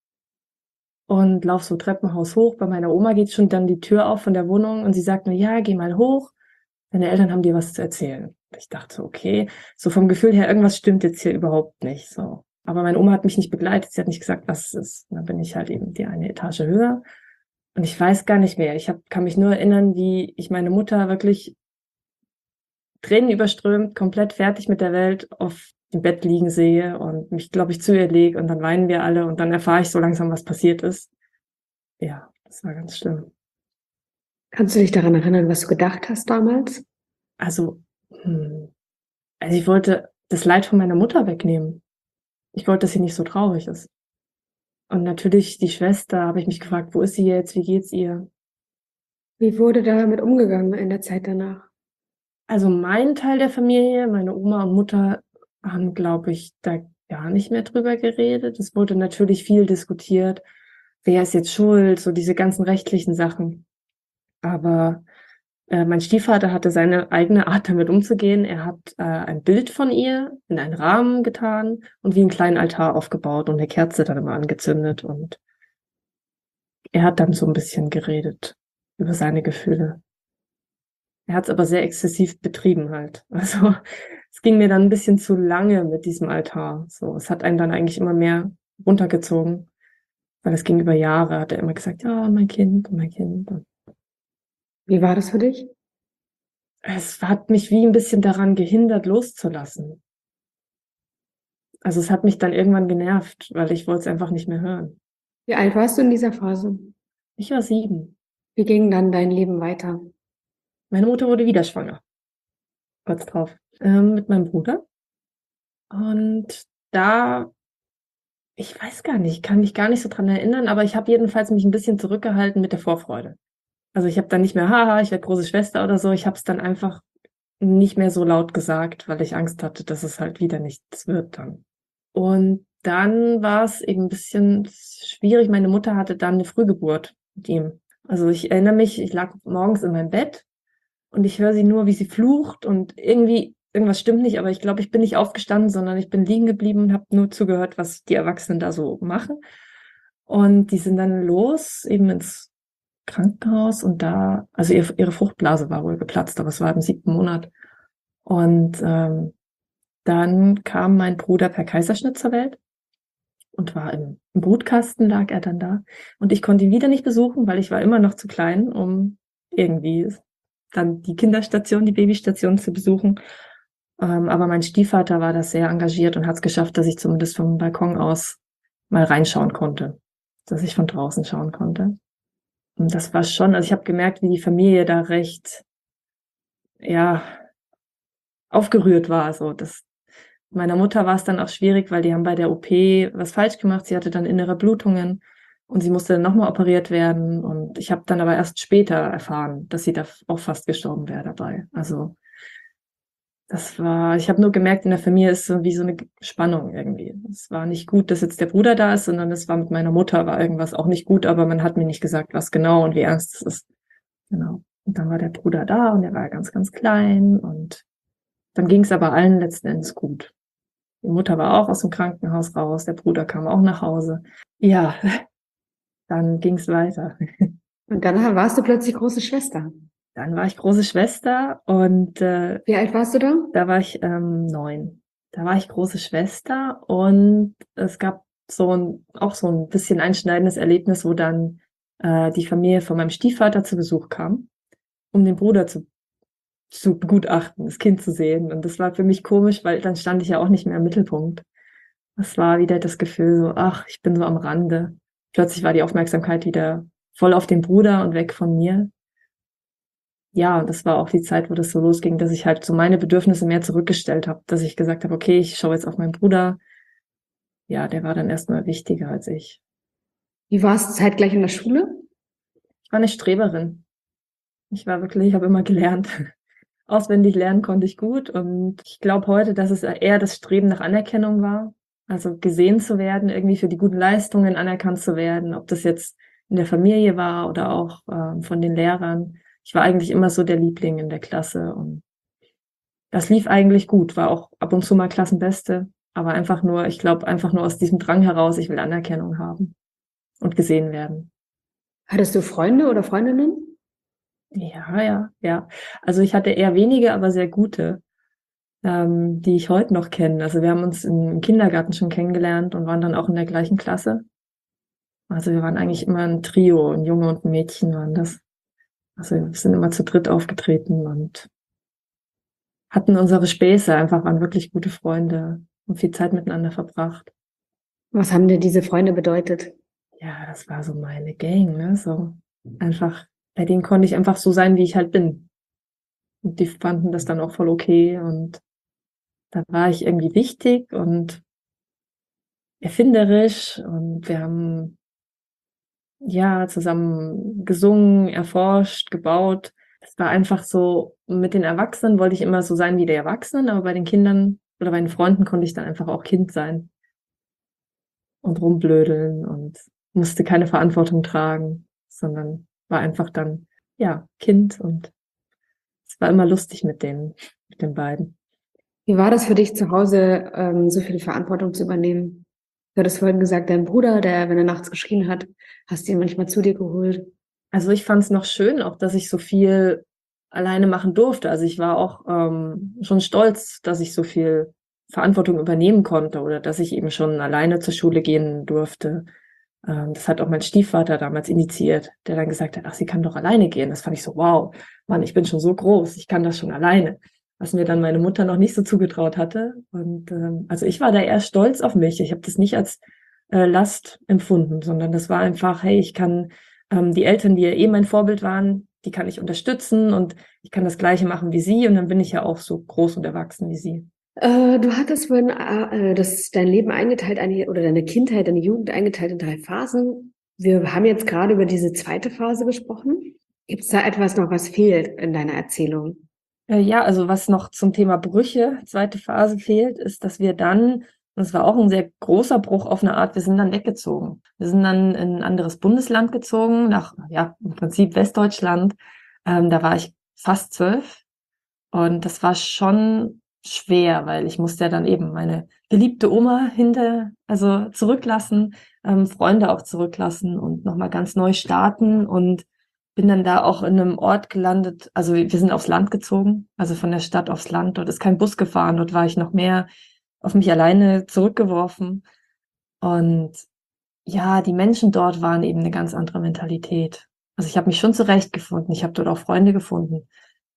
und laufe so Treppenhaus hoch. Bei meiner Oma geht schon dann die Tür auf von der Wohnung und sie sagt mir, ja, geh mal hoch. Deine Eltern haben dir was zu erzählen. Ich dachte, okay, so vom Gefühl her, irgendwas stimmt jetzt hier überhaupt nicht. So. Aber meine Oma hat mich nicht begleitet. Sie hat nicht gesagt, was es ist. Und dann bin ich halt eben die eine Etage höher. Und ich weiß gar nicht mehr. Ich hab, kann mich nur erinnern, wie ich meine Mutter wirklich Tränen überströmt, komplett fertig mit der Welt auf dem Bett liegen sehe und mich, glaube ich, zu ihr lege und dann weinen wir alle und dann erfahre ich so langsam, was passiert ist. Ja, das war ganz schlimm. Kannst du dich daran erinnern, was du gedacht hast damals? Also, hm, also ich wollte das Leid von meiner Mutter wegnehmen. Ich wollte, dass sie nicht so traurig ist. Und natürlich die Schwester, habe ich mich gefragt, wo ist sie jetzt, wie geht's ihr? Wie wurde damit umgegangen in der Zeit danach? Also mein Teil der Familie, meine Oma und Mutter, haben, glaube ich, da gar nicht mehr drüber geredet. Es wurde natürlich viel diskutiert. Wer ist jetzt schuld? So diese ganzen rechtlichen Sachen. Aber äh, mein Stiefvater hatte seine eigene Art, damit umzugehen. Er hat äh, ein Bild von ihr in einen Rahmen getan und wie einen kleinen Altar aufgebaut und eine Kerze dann immer angezündet. Und er hat dann so ein bisschen geredet über seine Gefühle. Er hat es aber sehr exzessiv betrieben halt. Also es ging mir dann ein bisschen zu lange mit diesem Altar. So, es hat einen dann eigentlich immer mehr runtergezogen, weil es ging über Jahre. Hat er immer gesagt, ja, mein Kind, mein Kind. Wie war das für dich? Es hat mich wie ein bisschen daran gehindert, loszulassen. Also es hat mich dann irgendwann genervt, weil ich wollte es einfach nicht mehr hören. Wie alt warst du in dieser Phase? Ich war sieben. Wie ging dann dein Leben weiter? Meine Mutter wurde wieder schwanger. Kurz drauf. Ähm, mit meinem Bruder. Und da, ich weiß gar nicht, kann mich gar nicht so dran erinnern, aber ich habe jedenfalls mich ein bisschen zurückgehalten mit der Vorfreude. Also ich habe dann nicht mehr, haha, ich werde große Schwester oder so. Ich habe es dann einfach nicht mehr so laut gesagt, weil ich Angst hatte, dass es halt wieder nichts wird dann. Und dann war es eben ein bisschen schwierig. Meine Mutter hatte dann eine Frühgeburt mit ihm. Also ich erinnere mich, ich lag morgens in meinem Bett und ich höre sie nur, wie sie flucht und irgendwie, irgendwas stimmt nicht, aber ich glaube, ich bin nicht aufgestanden, sondern ich bin liegen geblieben und habe nur zugehört, was die Erwachsenen da so machen. Und die sind dann los, eben ins Krankenhaus und da, also ihr, ihre Fruchtblase war wohl geplatzt, aber es war im siebten Monat. Und ähm, dann kam mein Bruder per Kaiserschnitt zur Welt und war im, im Brutkasten, lag er dann da. Und ich konnte ihn wieder nicht besuchen, weil ich war immer noch zu klein, um irgendwie dann die Kinderstation, die Babystation zu besuchen. Ähm, aber mein Stiefvater war da sehr engagiert und hat es geschafft, dass ich zumindest vom Balkon aus mal reinschauen konnte, dass ich von draußen schauen konnte. Und das war schon, also ich habe gemerkt, wie die Familie da recht, ja, aufgerührt war. So, das, meiner Mutter war es dann auch schwierig, weil die haben bei der O P was falsch gemacht. Sie hatte dann innere Blutungen und sie musste dann nochmal operiert werden. Und ich habe dann aber erst später erfahren, dass sie da auch fast gestorben wäre dabei. Also Das war ich habe nur gemerkt, in der Familie ist so wie so 'ne G Spannung irgendwie. Es war nicht gut, dass jetzt der Bruder da ist, sondern es war mit meiner Mutter war irgendwas auch nicht gut, aber man hat mir nicht gesagt, was genau und wie ernst es ist. Genau. Und dann war der Bruder da und der war ganz, ganz klein und dann ging's aber allen letzten Endes gut. Die Mutter war auch aus'm Krankenhaus raus, der Bruder kam auch nach Hause. Ja, dann ging's weiter. Und dann warst du plötzlich große Schwester. Dann war ich große Schwester und, äh, Wie alt warst du da? da war ich, ähm, neun. Da war ich große Schwester und es gab so 'n auch so 'n bisschen einschneidendes Erlebnis, wo dann, äh, die Familie von meinem Stiefvater zu Besuch kam, um den Bruder zu zu begutachten, das Kind zu sehen. Und das war für mich komisch, weil dann stand ich ja auch nicht mehr im Mittelpunkt. Das war wieder das Gefühl so: „Ach, ich bin so am Rande.“ Plötzlich war die Aufmerksamkeit wieder voll auf den Bruder und weg von mir. Ja, und das war auch die Zeit, wo das so losging, dass ich halt so meine Bedürfnisse mehr zurückgestellt habe, dass ich gesagt habe: „Okay, ich schaue jetzt auf meinen Bruder.“ Ja, der war dann erst mal wichtiger als ich. Wie war's zeitgleich in der Schule? Ich war 'ne Streberin. Ich war wirklich ich habe immer gelernt. Auswendig lernen konnte ich gut und ich glaube heute, dass es eher das Streben nach Anerkennung war. Also, gesehen zu werden, irgendwie für die guten Leistungen anerkannt zu werden, ob das jetzt in der Familie war oder auch, ähm, von den Lehrern. Ich war eigentlich immer so der Liebling in der Klasse und das lief eigentlich gut, war auch ab und zu mal Klassenbeste, aber einfach nur ich glaube, einfach nur aus diesem Drang heraus, ich will Anerkennung haben und gesehen werden. Hattest du Freunde oder Freundinnen? Ja, ja, ja. Also, ich hatte eher wenige, aber sehr gute, ähm, die ich heute noch kenne. Also, wir haben uns im Kindergarten schon kennengelernt und waren dann auch in der gleichen Klasse. Also, wir waren eigentlich immer 'n Trio, 'n Junge und 'n Mädchen waren das. Also, wir sind immer zu dritt aufgetreten und hatten unsere Späße, einfach waren wirklich gute Freunde und viel Zeit miteinander verbracht. Was haben dir diese Freunde bedeutet? Ja, das war so meine Gang, ne, so einfach bei denen konnte ich einfach so sein, wie ich halt bin. Und die fanden das dann auch voll okay und da war ich irgendwie wichtig und erfinderisch und wir haben ja, zusammen gesungen, erforscht, gebaut. Es war einfach so mit den Erwachsenen wollte ich immer so sein wie die Erwachsenen, aber bei den Kindern oder bei den Freunden konnte ich dann einfach auch Kind sein und rumblödeln und musste keine Verantwortung tragen, sondern war einfach dann, ja, Kind und es war immer lustig mit denen mit den beiden. Wie war das für dich zu Hause, ähm, so viel Verantwortung zu übernehmen? Du hattest vorhin gesagt, dein Bruder, der, wenn er nachts geschrien hat, hast du ihn manchmal zu dir geholt. Also, ich fand's noch schön auch, dass ich so viel alleine machen durfte. Also, ich war auch, ähm, schon stolz, dass ich so viel Verantwortung übernehmen konnte oder dass ich eben schon alleine zur Schule gehen durfte. Ähm, das hat auch mein Stiefvater damals initiiert, der dann gesagt hat: „Ach, sie kann doch alleine gehen.“ Das fand ich so: „Wow, Mann, ich bin schon so groß, ich kann das schon alleine.“ Was mir dann meine Mutter noch nicht so zugetraut hatte. Und, ähm, also, ich war da eher stolz auf mich. Ich habe das nicht als, äh, Last empfunden, sondern das war einfach: „Hey, ich kann, ähm, die Eltern, die ja eh mein Vorbild waren, die kann ich unterstützen und ich kann das Gleiche machen wie sie und dann bin ich ja auch so groß und erwachsen wie sie.“ Äh, du hattest vorhin, äh, das dein Leben eingeteilt eine oder deine Kindheit, deine Jugend eingeteilt in drei Phasen. Wir haben jetzt gerade über diese zweite Phase gesprochen. Gibt's da etwas noch, was fehlt in deiner Erzählung? Äh, ja, also, was noch zum Thema Brüche, zweite Phase fehlt, ist, dass wir dann und es war auch 'n sehr großer Bruch auf 'ne Art, wir sind dann weggezogen. Wir sind dann in 'n anderes Bundesland gezogen, nach, ja, im Prinzip Westdeutschland. Ähm, da war ich fast zwölf und das war schon schwer, weil ich musste ja dann eben meine geliebte Oma hinter also, zurücklassen, ähm, Freunde auch zurücklassen und noch mal ganz neu starten und bin dann da auch in 'nem Ort gelandet also, wir sind aufs Land gezogen, also, von der Stadt aufs Land. Dort ist kein Bus gefahren, dort war ich noch mehr auf mich alleine zurückgeworfen. Und ja, die Menschen dort waren eben 'ne ganz andere Mentalität. Also, ich habe mich schon zurechtgefunden. Ich habe dort auch Freunde gefunden.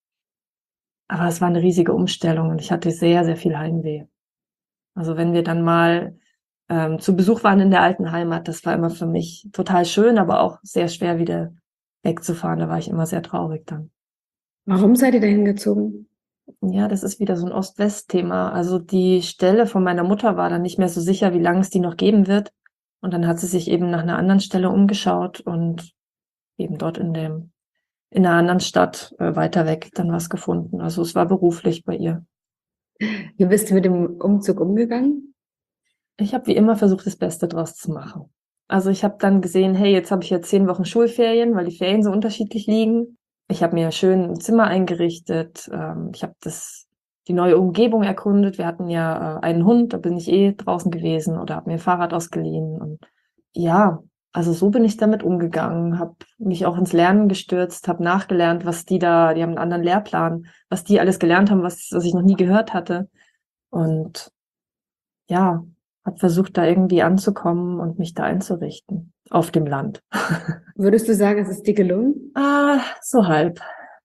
Aber es war 'ne riesige Umstellung und ich hatte sehr, sehr viel Heimweh. Also, wenn wir dann mal, ähm, zu Besuch waren in der alten Heimat, das war immer für mich total schön, aber auch sehr schwer, wieder wegzufahren. Da war ich immer sehr traurig dann. Warum seid ihr dahin gezogen? Ja, das ist wieder so 'n Ost-West-Thema. Also, die Stelle von meiner Mutter war dann nicht mehr so sicher, wie lang es die noch geben wird. Und dann hat sie sich eben nach 'ner anderen Stelle umgeschaut und eben dort in dem in 'ner anderen Stadt, äh, weiter weg dann was gefunden. Also, es war beruflich bei ihr. Wie bist du mit dem Umzug umgegangen? Ich habe wie immer versucht, das Beste draus zu machen. Also ich habe dann gesehen, hey, jetzt habe ich ja zehn Wochen Schulferien, weil die Ferien so unterschiedlich liegen. Ich habe mir schön ein Zimmer eingerichtet. Ähm, ich habe das die neue Umgebung erkundet. Wir hatten ja äh, einen Hund, da bin ich eh draußen gewesen oder habe mir ein Fahrrad ausgeliehen. Und ja, also so bin ich damit umgegangen, habe mich auch ins Lernen gestürzt, habe nachgelernt, was die da, die haben einen anderen Lehrplan, was die alles gelernt haben, was, was ich noch nie gehört hatte. Und ja, habe versucht, da irgendwie anzukommen und mich da einzurichten auf dem Land. Würdest du sagen, es ist dir gelungen? Ah, so halb,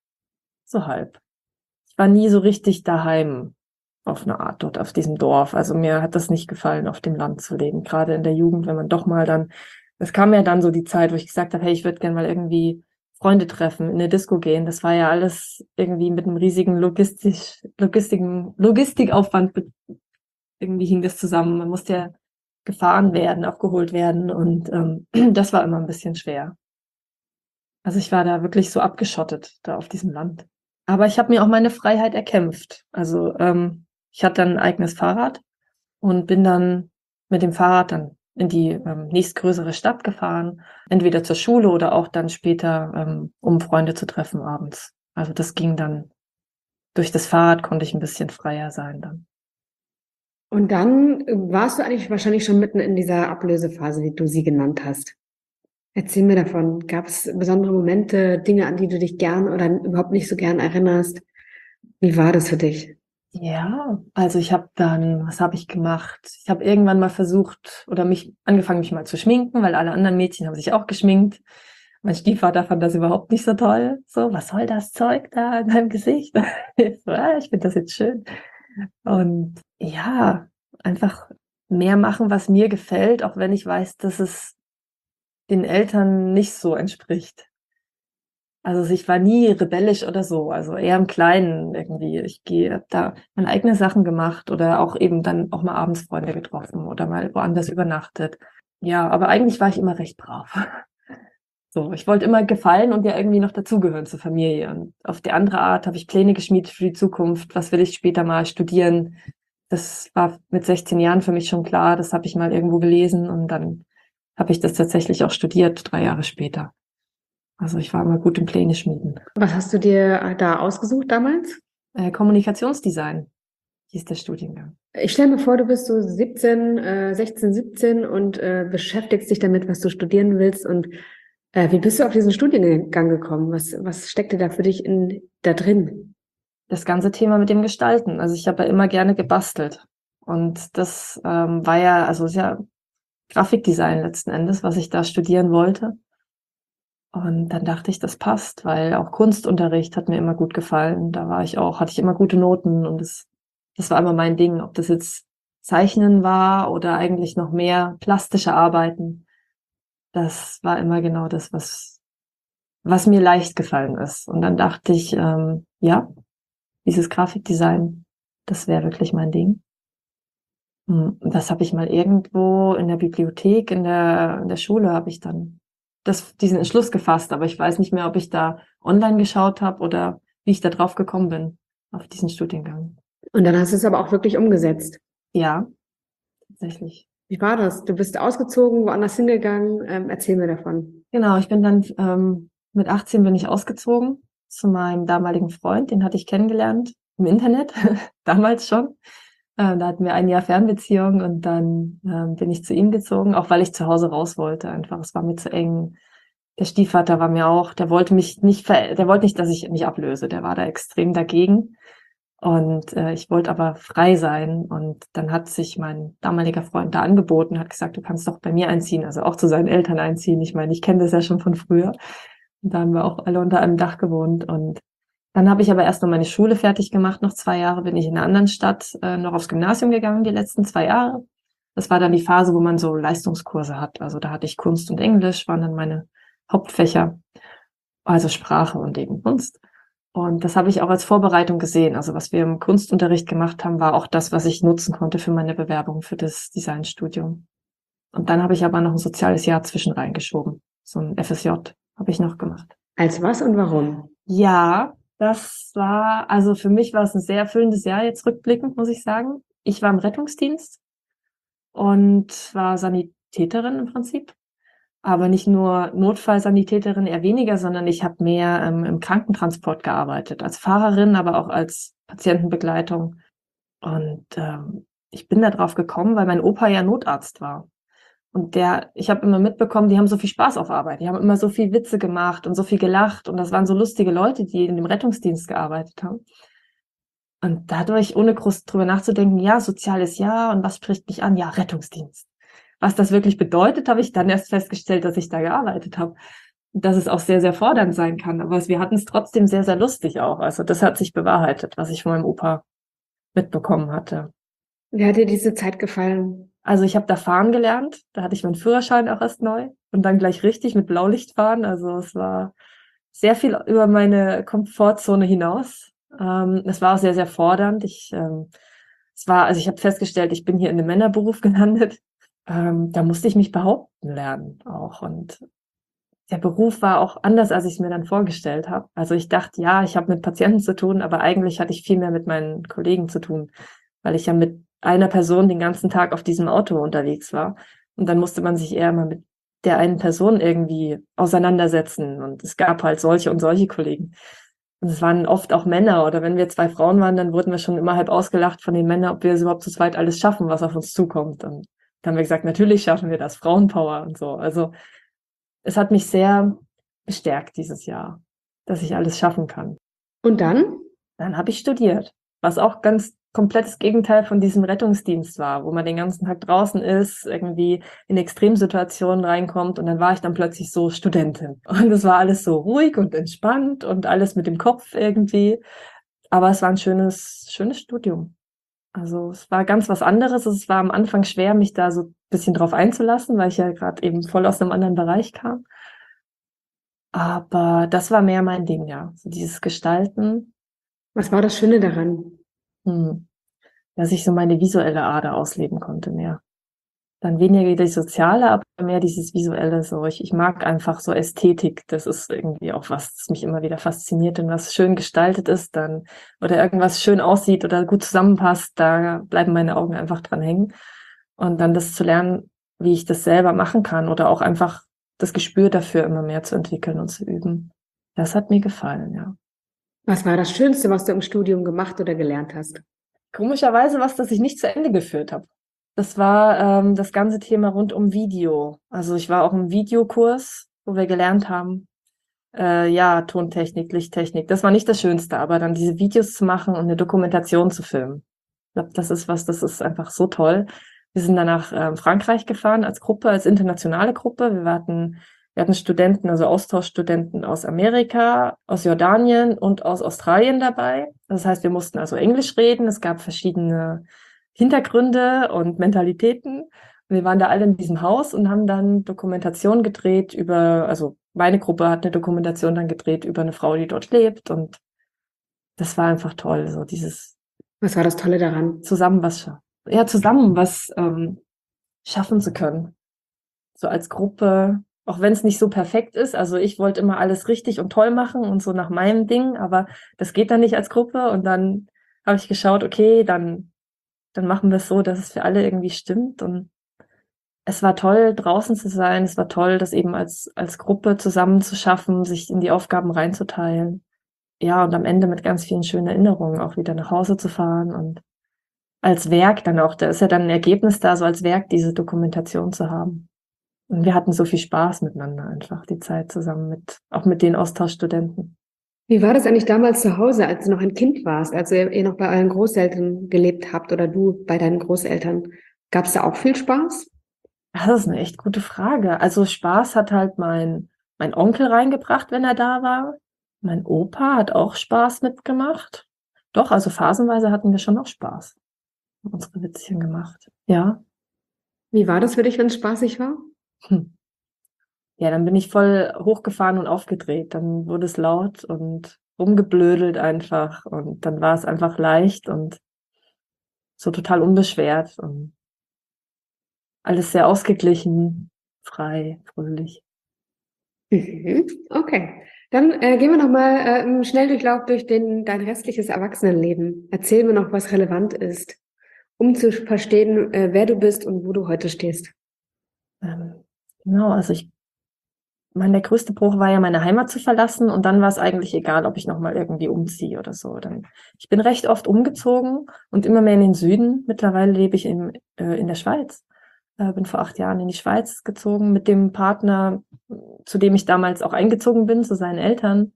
so halb. Ich war nie so richtig daheim auf eine Art dort auf diesem Dorf. Also mir hat das nicht gefallen, auf dem Land zu leben. Gerade in der Jugend, wenn man doch mal dann, es kam ja dann so die Zeit, wo ich gesagt habe, hey, ich würde gerne mal irgendwie Freunde treffen, in eine Disco gehen. Das war ja alles irgendwie mit einem riesigen logistisch, logistischen, Logistikaufwand. Irgendwie hing das zusammen. Man musste ja gefahren werden, abgeholt werden und ähm, das war immer ein bisschen schwer. Also ich war da wirklich so abgeschottet, da auf diesem Land. Aber ich habe mir auch meine Freiheit erkämpft. Also ähm, ich hatte dann ein eigenes Fahrrad und bin dann mit dem Fahrrad dann in die ähm, nächstgrößere Stadt gefahren, entweder zur Schule oder auch dann später, ähm, um Freunde zu treffen abends. Also das ging dann, durch das Fahrrad konnte ich ein bisschen freier sein dann. Und dann warst du eigentlich wahrscheinlich schon mitten in dieser Ablösephase, wie du sie genannt hast. Erzähl mir davon. Gab es besondere Momente, Dinge, an die du dich gern oder überhaupt nicht so gern erinnerst? Wie war das für dich? Ja, also ich habe dann, was habe ich gemacht? Ich habe irgendwann mal versucht oder mich angefangen, mich mal zu schminken, weil alle anderen Mädchen haben sich auch geschminkt. Mein Stiefvater fand das überhaupt nicht so toll. So, was soll das Zeug da in deinem Gesicht? Ich so, ah, ich finde das jetzt schön. Und ja, einfach mehr machen, was mir gefällt, auch wenn ich weiß, dass es den Eltern nicht so entspricht. Also ich war nie rebellisch oder so, also eher im Kleinen irgendwie. Ich gehe, habe da meine eigenen Sachen gemacht oder auch eben dann auch mal abends Freunde getroffen oder mal woanders übernachtet. Ja, aber eigentlich war ich immer recht brav. So, ich wollte immer gefallen und ja irgendwie noch dazugehören zur Familie. Und auf die andere Art habe ich Pläne geschmiedet für die Zukunft. Was will ich später mal studieren? Das war mit sechzehn Jahren für mich schon klar. Das habe ich mal irgendwo gelesen und dann habe ich das tatsächlich auch studiert, drei Jahre später. Also ich war immer gut im Pläne schmieden. Was hast du dir da ausgesucht damals? Äh, Kommunikationsdesign hieß der Studiengang. Ich stelle mir vor, du bist so siebzehn, äh, sechzehn, siebzehn und äh, beschäftigst dich damit, was du studieren willst. Und äh, wie bist du auf diesen Studiengang gekommen? Was, was steckte da für dich in, da drin? Das ganze Thema mit dem Gestalten. Also ich habe ja immer gerne gebastelt. Und das ähm, war ja, also ist ja Grafikdesign letzten Endes, was ich da studieren wollte. Und dann dachte ich, das passt, weil auch Kunstunterricht hat mir immer gut gefallen. Da war ich auch, hatte ich immer gute Noten und das, das war immer mein Ding. Ob das jetzt Zeichnen war oder eigentlich noch mehr plastische Arbeiten. Das war immer genau das, was, was mir leicht gefallen ist. Und dann dachte ich, ähm, ja, dieses Grafikdesign, das wäre wirklich mein Ding. Hm, Das habe ich mal irgendwo in der Bibliothek, in der, in der Schule habe ich dann das, diesen Entschluss gefasst, aber ich weiß nicht mehr, ob ich da online geschaut habe oder wie ich da drauf gekommen bin, auf diesen Studiengang. Und dann hast du es aber auch wirklich umgesetzt. Ja, tatsächlich. Wie war das? Du bist ausgezogen, woanders hingegangen. Ähm, erzähl mir davon. Genau, ich bin dann ähm, mit achtzehn bin ich ausgezogen zu meinem damaligen Freund, den hatte ich kennengelernt im Internet, damals schon. Äh, da hatten wir ein Jahr Fernbeziehung und dann ähm, bin ich zu ihm gezogen, auch weil ich zu Hause raus wollte. Einfach, es war mir zu eng. Der Stiefvater war mir auch, der wollte mich nicht, ver der wollte nicht, dass ich mich ablöse. Der war da extrem dagegen. Und äh, ich wollte aber frei sein. Und dann hat sich mein damaliger Freund da angeboten, hat gesagt, du kannst doch bei mir einziehen, also auch zu seinen Eltern einziehen. Ich meine, ich kenne das ja schon von früher. Und da haben wir auch alle unter einem Dach gewohnt. Und dann habe ich aber erst noch meine Schule fertig gemacht. Noch zwei Jahre bin ich in einer anderen Stadt äh, noch aufs Gymnasium gegangen, die letzten zwei Jahre. Das war dann die Phase, wo man so Leistungskurse hat. Also da hatte ich Kunst und Englisch, waren dann meine Hauptfächer, also Sprache und eben Kunst. Und das habe ich auch als Vorbereitung gesehen. Also was wir im Kunstunterricht gemacht haben, war auch das, was ich nutzen konnte für meine Bewerbung für das Designstudium. Und dann habe ich aber noch ein soziales Jahr zwischen reingeschoben. So ein F S J habe ich noch gemacht. Als was und warum? Ja, Das war, also für mich war es ein sehr erfüllendes Jahr jetzt rückblickend, muss ich sagen. Ich war im Rettungsdienst und war Sanitäterin im Prinzip. Aber nicht nur Notfallsanitäterin, eher weniger, sondern ich habe mehr ähm, im Krankentransport gearbeitet. Als Fahrerin, aber auch als Patientenbegleitung. Und ähm, ich bin da drauf gekommen, weil mein Opa ja Notarzt war. Und der, ich habe immer mitbekommen, die haben so viel Spaß auf Arbeit. Die haben immer so viel Witze gemacht und so viel gelacht. Und das waren so lustige Leute, die in dem Rettungsdienst gearbeitet haben. Und dadurch, ohne groß drüber nachzudenken, ja, soziales Jahr und was spricht mich an? Ja, Rettungsdienst. Was das wirklich bedeutet, habe ich dann erst festgestellt, dass ich da gearbeitet habe. Dass es auch sehr, sehr fordernd sein kann. Aber es- wir hatten es trotzdem sehr, sehr lustig auch. Also das hat sich bewahrheitet, was ich von meinem Opa mitbekommen hatte. Wie hat dir diese Zeit gefallen? Also ich habe da fahren gelernt. Da hatte ich meinen Führerschein auch erst neu und dann gleich richtig mit Blaulicht fahren. Also es war sehr viel über meine Komfortzone hinaus. Ähm, es war auch sehr, sehr fordernd. Ich, ähm, es war, also ich habe festgestellt, ich bin hier in einem Männerberuf gelandet. Ähm, da musste ich mich behaupten lernen auch. Und der Beruf war auch anders, als ich es mir dann vorgestellt habe. Also ich dachte, ja, ich habe mit Patienten zu tun, aber eigentlich hatte ich viel mehr mit meinen Kollegen zu tun, weil ich ja mit einer Person den ganzen Tag auf diesem Auto unterwegs war. Und dann musste man sich eher mal mit der einen Person irgendwie auseinandersetzen. Und es gab halt solche und solche Kollegen. Und es waren oft auch Männer. Oder wenn wir zwei Frauen waren, dann wurden wir schon immer halb ausgelacht von den Männern, ob wir es überhaupt zu zweit alles schaffen, was auf uns zukommt. Und dann haben wir gesagt, natürlich schaffen wir das, Frauenpower und so. Also es hat mich sehr bestärkt dieses Jahr, dass ich alles schaffen kann. Und dann? Dann habe ich studiert, was auch ganz komplettes Gegenteil von diesem Rettungsdienst war, wo man den ganzen Tag draußen ist, irgendwie in Extremsituationen reinkommt und dann war ich dann plötzlich so Studentin. Und es war alles so ruhig und entspannt und alles mit dem Kopf irgendwie. Aber es war ein schönes, schönes Studium. Also es war ganz was anderes. Es war am Anfang schwer, mich da so ein bisschen drauf einzulassen, weil ich ja gerade eben voll aus einem anderen Bereich kam. Aber das war mehr mein Ding, ja. So dieses Gestalten, Was war das Schöne daran? hm, dass ich so meine visuelle Ader ausleben konnte mehr. Dann weniger die soziale, aber mehr dieses visuelle so. Ich, ich mag einfach so Ästhetik. Das ist irgendwie auch was, das mich immer wieder fasziniert. Wenn was schön gestaltet ist, dann, oder irgendwas schön aussieht oder gut zusammenpasst, da bleiben meine Augen einfach dran hängen. Und dann das zu lernen, wie ich das selber machen kann oder auch einfach das Gespür dafür immer mehr zu entwickeln und zu üben. Das hat mir gefallen, ja. Was war das Schönste, was du im Studium gemacht oder gelernt hast? Komischerweise was, das ich nicht zu Ende geführt habe. Das war ähm, das ganze Thema rund um Video. Also ich war auch im Videokurs, wo wir gelernt haben, äh, ja, Tontechnik, Lichttechnik. Das war nicht das Schönste, aber dann diese Videos zu machen und eine Dokumentation zu filmen. Ich glaube, das ist was, das ist einfach so toll. Wir sind dann nach ähm, Frankreich gefahren als Gruppe, als internationale Gruppe. Wir hatten, wir hatten Studenten, also Austauschstudenten aus Amerika, aus Jordanien und aus Australien dabei. Das heißt, wir mussten also Englisch reden. Es gab verschiedene Hintergründe und Mentalitäten. Wir waren da alle in diesem Haus und haben dann Dokumentation gedreht über, also meine Gruppe hat eine Dokumentation dann gedreht über eine Frau, die dort lebt. Und das war einfach toll, so dieses Was war das Tolle daran? zusammen was schaffen. Ja, zusammen was ähm, schaffen zu können. So als Gruppe, auch wenn es nicht so perfekt ist. Also ich wollte immer alles richtig und toll machen und so nach meinem Ding, aber das geht dann nicht als Gruppe. Und dann habe ich geschaut, okay, dann, dann machen wir es so, dass es für alle irgendwie stimmt. Und es war toll, draußen zu sein. Es war toll, das eben als, als Gruppe zusammen zu schaffen, sich in die Aufgaben reinzuteilen. Ja, und am Ende mit ganz vielen schönen Erinnerungen auch wieder nach Hause zu fahren und als Werk dann auch, da ist ja dann ein Ergebnis da, so als Werk diese Dokumentation zu haben. Und wir hatten so viel Spaß miteinander einfach, die Zeit zusammen mit, auch mit den Austauschstudenten. Wie war das eigentlich damals zu Hause, als du noch ein Kind warst, als ihr, ihr noch bei euren Großeltern gelebt habt oder du bei deinen Großeltern? Gab es da auch viel Spaß? Das ist eine echt gute Frage. Also Spaß hat halt mein, mein Onkel reingebracht, wenn er da war. Mein Opa hat auch Spaß mitgemacht. Doch, also phasenweise hatten wir schon auch Spaß. Unsere Witzchen gemacht. Ja. Wie war das für dich, wenn es spaßig war? Hm. Ja, dann bin ich voll hochgefahren und aufgedreht. Dann wurde es laut und rumgeblödelt einfach. Und dann war es einfach leicht und so total unbeschwert und alles sehr ausgeglichen, frei, fröhlich. Mhm. Okay, dann äh, gehen wir nochmal äh, im Schnelldurchlauf durch den, dein restliches Erwachsenenleben. Erzähl mir noch, was relevant ist, um zu verstehen, äh, wer du bist und wo du heute stehst. Ähm, genau, also ich mein, der größte Bruch war ja, meine Heimat zu verlassen, und dann war es eigentlich egal, ob ich nochmal irgendwie umziehe oder so. Dann, ich bin recht oft umgezogen und immer mehr in den Süden. Mittlerweile lebe ich in, äh, in der Schweiz. Äh, bin vor acht Jahren in die Schweiz gezogen mit dem Partner, zu dem ich damals auch eingezogen bin, zu seinen Eltern.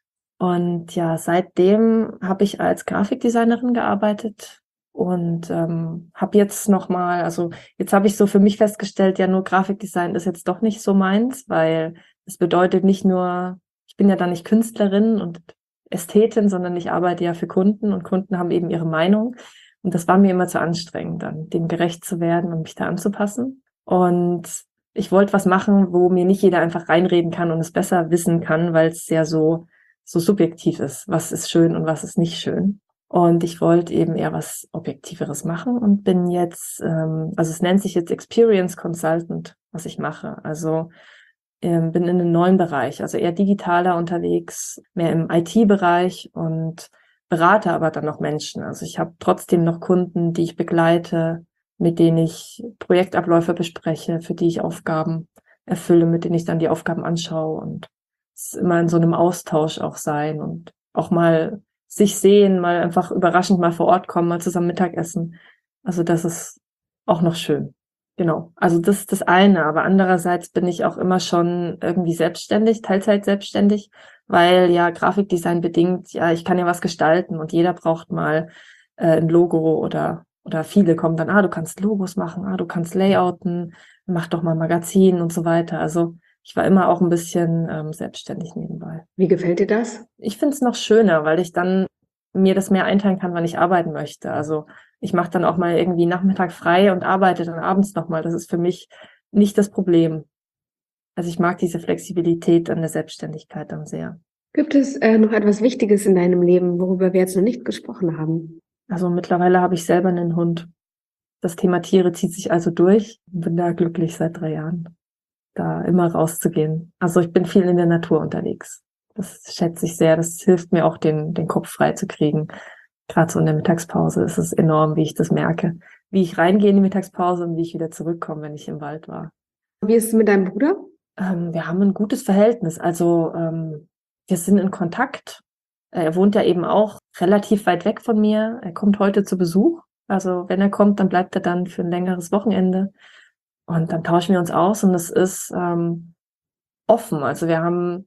Und ja, seitdem habe ich als Grafikdesignerin gearbeitet und ähm, habe jetzt nochmal, also jetzt habe ich so für mich festgestellt, ja, nur Grafikdesign ist jetzt doch nicht so meins, weil es bedeutet nicht nur, ich bin ja dann nicht Künstlerin und Ästhetin, sondern ich arbeite ja für Kunden, und Kunden haben eben ihre Meinung. Und das war mir immer zu anstrengend, dann dem gerecht zu werden und mich da anzupassen. Und ich wollte was machen, wo mir nicht jeder einfach reinreden kann und es besser wissen kann, weil es ja so so subjektiv ist, was ist schön und was ist nicht schön. Und ich wollte eben eher was Objektiveres machen und bin jetzt, ähm, also es nennt sich jetzt Experience Consultant, was ich mache. Also ähm, bin in einem neuen Bereich, also eher digitaler unterwegs, mehr im I T-Bereich, und berate aber dann noch Menschen. Also ich habe trotzdem noch Kunden, die ich begleite, mit denen ich Projektabläufe bespreche, für die ich Aufgaben erfülle, mit denen ich dann die Aufgaben anschaue, und es immer in so einem Austausch auch sein und auch mal sich sehen, mal einfach überraschend mal vor Ort kommen, mal zusammen Mittagessen. Also das ist auch noch schön. Genau. Also das ist das eine. Aber andererseits bin ich auch immer schon irgendwie selbstständig, Teilzeit selbstständig, weil ja Grafikdesign bedingt, ja, ich kann ja was gestalten, und jeder braucht mal äh, ein Logo, oder oder viele kommen dann, ah, du kannst Logos machen, ah, du kannst Layouten, mach doch mal Magazin und so weiter. Also ich war immer auch ein bisschen ähm, selbstständig nebenbei. Wie gefällt dir das? Ich finde es noch schöner, weil ich dann mir das mehr einteilen kann, wann ich arbeiten möchte. Also ich mache dann auch mal irgendwie Nachmittag frei und arbeite dann abends nochmal. Das ist für mich nicht das Problem. Also ich mag diese Flexibilität an der Selbstständigkeit dann sehr. Gibt es äh, noch etwas Wichtiges in deinem Leben, worüber wir jetzt noch nicht gesprochen haben? Also mittlerweile habe ich selber einen Hund. Das Thema Tiere zieht sich also durch. Bin da glücklich seit drei Jahren, da immer rauszugehen. Also ich bin viel in der Natur unterwegs. Das schätze ich sehr. Das hilft mir auch, den, den Kopf frei zu kriegen. Gerade so in der Mittagspause ist es enorm, wie ich das merke. Wie ich reingehe in die Mittagspause und wie ich wieder zurückkomme, wenn ich im Wald war. Wie ist es mit deinem Bruder? Ähm, wir haben ein gutes Verhältnis. Also ähm, wir sind in Kontakt. Er wohnt ja eben auch relativ weit weg von mir. Er kommt heute zu Besuch. Also wenn er kommt, dann bleibt er dann für ein längeres Wochenende. Und dann tauschen wir uns aus, und es ist ähm, offen. Also wir haben,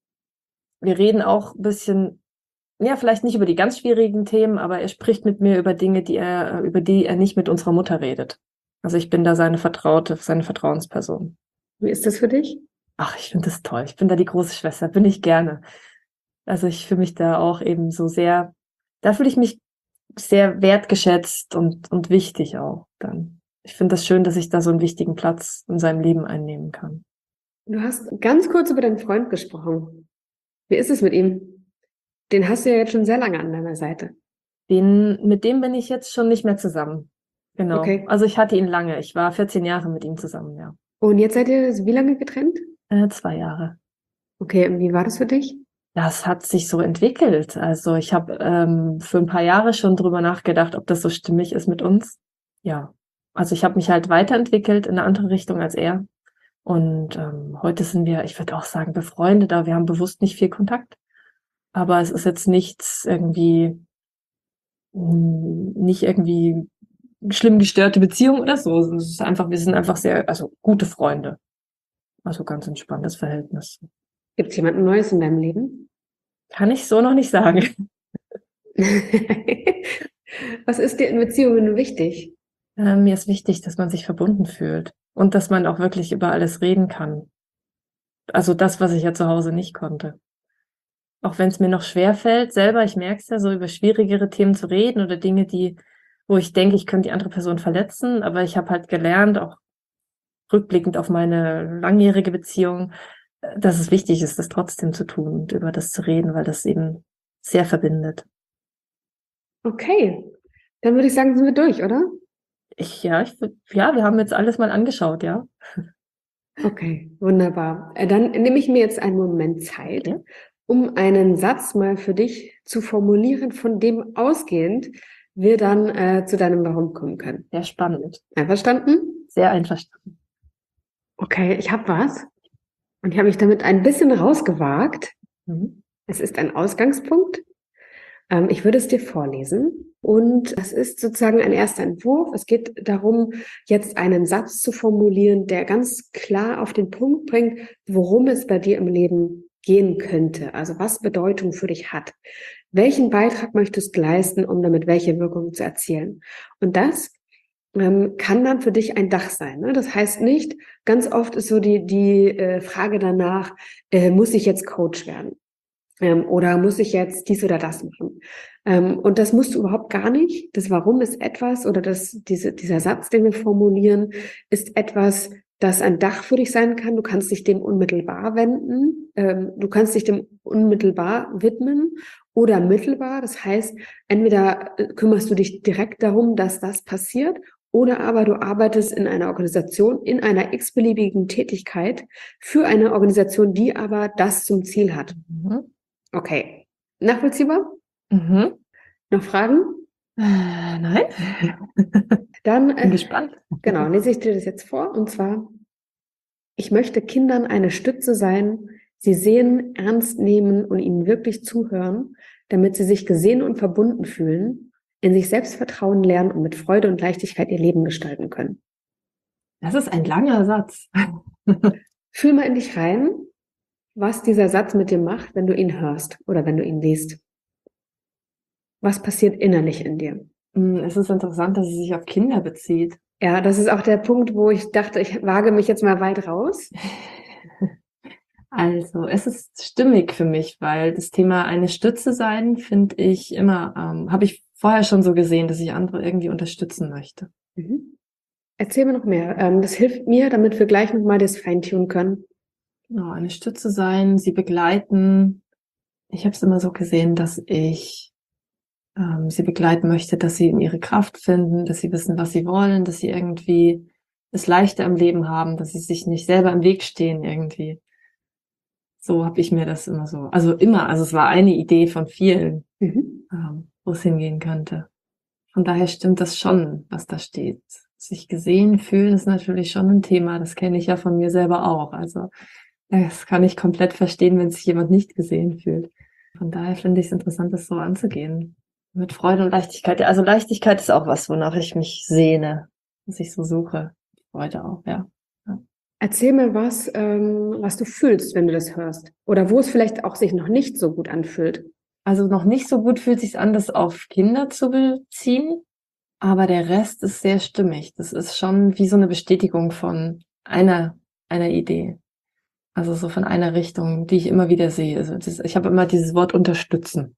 wir reden auch ein bisschen, ja, vielleicht nicht über die ganz schwierigen Themen, aber er spricht mit mir über Dinge, die er, über die er nicht mit unserer Mutter redet. Also ich bin da seine Vertraute, seine Vertrauensperson. Wie ist das für dich? Ach, ich finde das toll. Ich bin da die große Schwester, bin ich gerne. Also ich fühle mich da auch eben so sehr, da fühle ich mich sehr wertgeschätzt und, und wichtig auch dann. Ich finde das schön, dass ich da so einen wichtigen Platz in seinem Leben einnehmen kann. Du hast ganz kurz über deinen Freund gesprochen. Wie ist es mit ihm? Den hast du ja jetzt schon sehr lange an deiner Seite. Den, mit dem bin ich jetzt schon nicht mehr zusammen. Genau. Okay. Also ich hatte ihn lange. Ich war vierzehn Jahre mit ihm zusammen, ja. Und jetzt seid ihr wie lange getrennt? Äh, zwei Jahre. Okay, und wie war das für dich? Das hat sich so entwickelt. Also ich habe ähm, für ein paar Jahre schon drüber nachgedacht, ob das so stimmig ist mit uns. Ja. Also ich habe mich halt weiterentwickelt in eine andere Richtung als er. Und ähm, heute sind wir, ich würde auch sagen, befreundet, aber wir haben bewusst nicht viel Kontakt. Aber es ist jetzt nichts irgendwie, mh, nicht irgendwie schlimm gestörte Beziehung oder so. Es ist einfach, wir sind einfach sehr, also gute Freunde. Also ganz entspanntes Verhältnis. Gibt es jemanden Neues in deinem Leben? Kann ich so noch nicht sagen. Was ist dir in Beziehungen wichtig? Äh, mir ist wichtig, dass man sich verbunden fühlt und dass man auch wirklich über alles reden kann. Also das, was ich ja zu Hause nicht konnte. Auch wenn es mir noch schwer fällt, selber, ich merke es ja, so über schwierigere Themen zu reden oder Dinge, die, wo ich denke, ich könnte die andere Person verletzen, aber ich habe halt gelernt, auch rückblickend auf meine langjährige Beziehung, äh, dass es wichtig ist, das trotzdem zu tun und über das zu reden, weil das eben sehr verbindet. Okay, dann würde ich sagen, sind wir durch, oder? Ich, ja, ich, würd- ja, wir haben jetzt alles mal angeschaut, ja. Okay, wunderbar. Äh, Dann nehme ich mir jetzt einen Moment Zeit, Ja. um einen Satz mal für dich zu formulieren, von dem ausgehend wir dann äh, zu deinem Warum kommen können. Sehr spannend. Einverstanden? Sehr einverstanden. Okay, ich habe was und ich habe mich damit ein bisschen rausgewagt. Mhm. Es ist ein Ausgangspunkt. Ähm, ich würde es dir vorlesen und das ist sozusagen ein erster Entwurf. Es geht darum, jetzt einen Satz zu formulieren, der ganz klar auf den Punkt bringt, worum es bei dir im Leben gehen könnte. Also was Bedeutung für dich hat. Welchen Beitrag möchtest du leisten, um damit welche Wirkung zu erzielen? Und das ähm, kann dann für dich ein Dach sein. Ne? Das heißt nicht, ganz oft ist so die, die äh, Frage danach, äh, muss ich jetzt Coach werden? Ähm, oder muss ich jetzt dies oder das machen? Ähm, und das musst du überhaupt gar nicht. Das Warum ist etwas oder das, diese, dieser Satz, den wir formulieren, ist etwas, das ein Dach für dich sein kann. Du kannst dich dem unmittelbar wenden. Ähm, du kannst dich dem unmittelbar widmen oder mittelbar. Das heißt, entweder äh, kümmerst du dich direkt darum, dass das passiert, oder aber du arbeitest in einer Organisation, in einer x-beliebigen Tätigkeit für eine Organisation, die aber das zum Ziel hat. Mhm. Okay. Nachvollziehbar? Mhm. Noch Fragen? Äh, nein. Dann, Bin äh, gespannt. genau, lese ich dir das jetzt vor. Und zwar, ich möchte Kindern eine Stütze sein, sie sehen, ernst nehmen und ihnen wirklich zuhören, damit sie sich gesehen und verbunden fühlen, in sich selbst vertrauen lernen und mit Freude und Leichtigkeit ihr Leben gestalten können. Das ist ein langer Satz. Fühl mal in dich rein, was dieser Satz mit dir macht, wenn du ihn hörst oder wenn du ihn liest. Was passiert innerlich in dir? Hm, Es ist interessant, dass es sich auf Kinder bezieht. Ja, das ist auch der Punkt, wo ich dachte, ich wage mich jetzt mal weit raus. Also, es ist stimmig für mich, weil das Thema eine Stütze sein, finde ich immer, ähm, habe ich vorher schon so gesehen, dass ich andere irgendwie unterstützen möchte. Mhm. Erzähl mir noch mehr. Ähm, das hilft mir, damit wir gleich nochmal das feintunen können. Genau, eine Stütze sein, sie begleiten. Ich habe es immer so gesehen, dass ich ähm, sie begleiten möchte, dass sie in ihre Kraft finden, dass sie wissen, was sie wollen, dass sie irgendwie es leichter im Leben haben, dass sie sich nicht selber im Weg stehen irgendwie. So habe ich mir das immer so, also immer, also es war eine Idee von vielen, Mhm. ähm, wo es hingehen könnte. Von daher stimmt das schon, was da steht. Sich gesehen fühlen ist natürlich schon ein Thema, das kenne ich ja von mir selber auch. Also das kann ich komplett verstehen, wenn sich jemand nicht gesehen fühlt. Von daher finde ich es interessant, das so anzugehen. Mit Freude und Leichtigkeit. Ja, also Leichtigkeit ist auch was, wonach ich mich sehne, was ich so suche. Freude auch, ja. Ja. Erzähl mir was, ähm, was du fühlst, wenn du das hörst. Oder wo es vielleicht auch sich noch nicht so gut anfühlt. Also noch nicht so gut fühlt sich an, das auf Kinder zu beziehen, aber der Rest ist sehr stimmig. Das ist schon wie so eine Bestätigung von einer, einer Idee. Also so von einer Richtung, die ich immer wieder sehe. Also das, ich habe immer dieses Wort unterstützen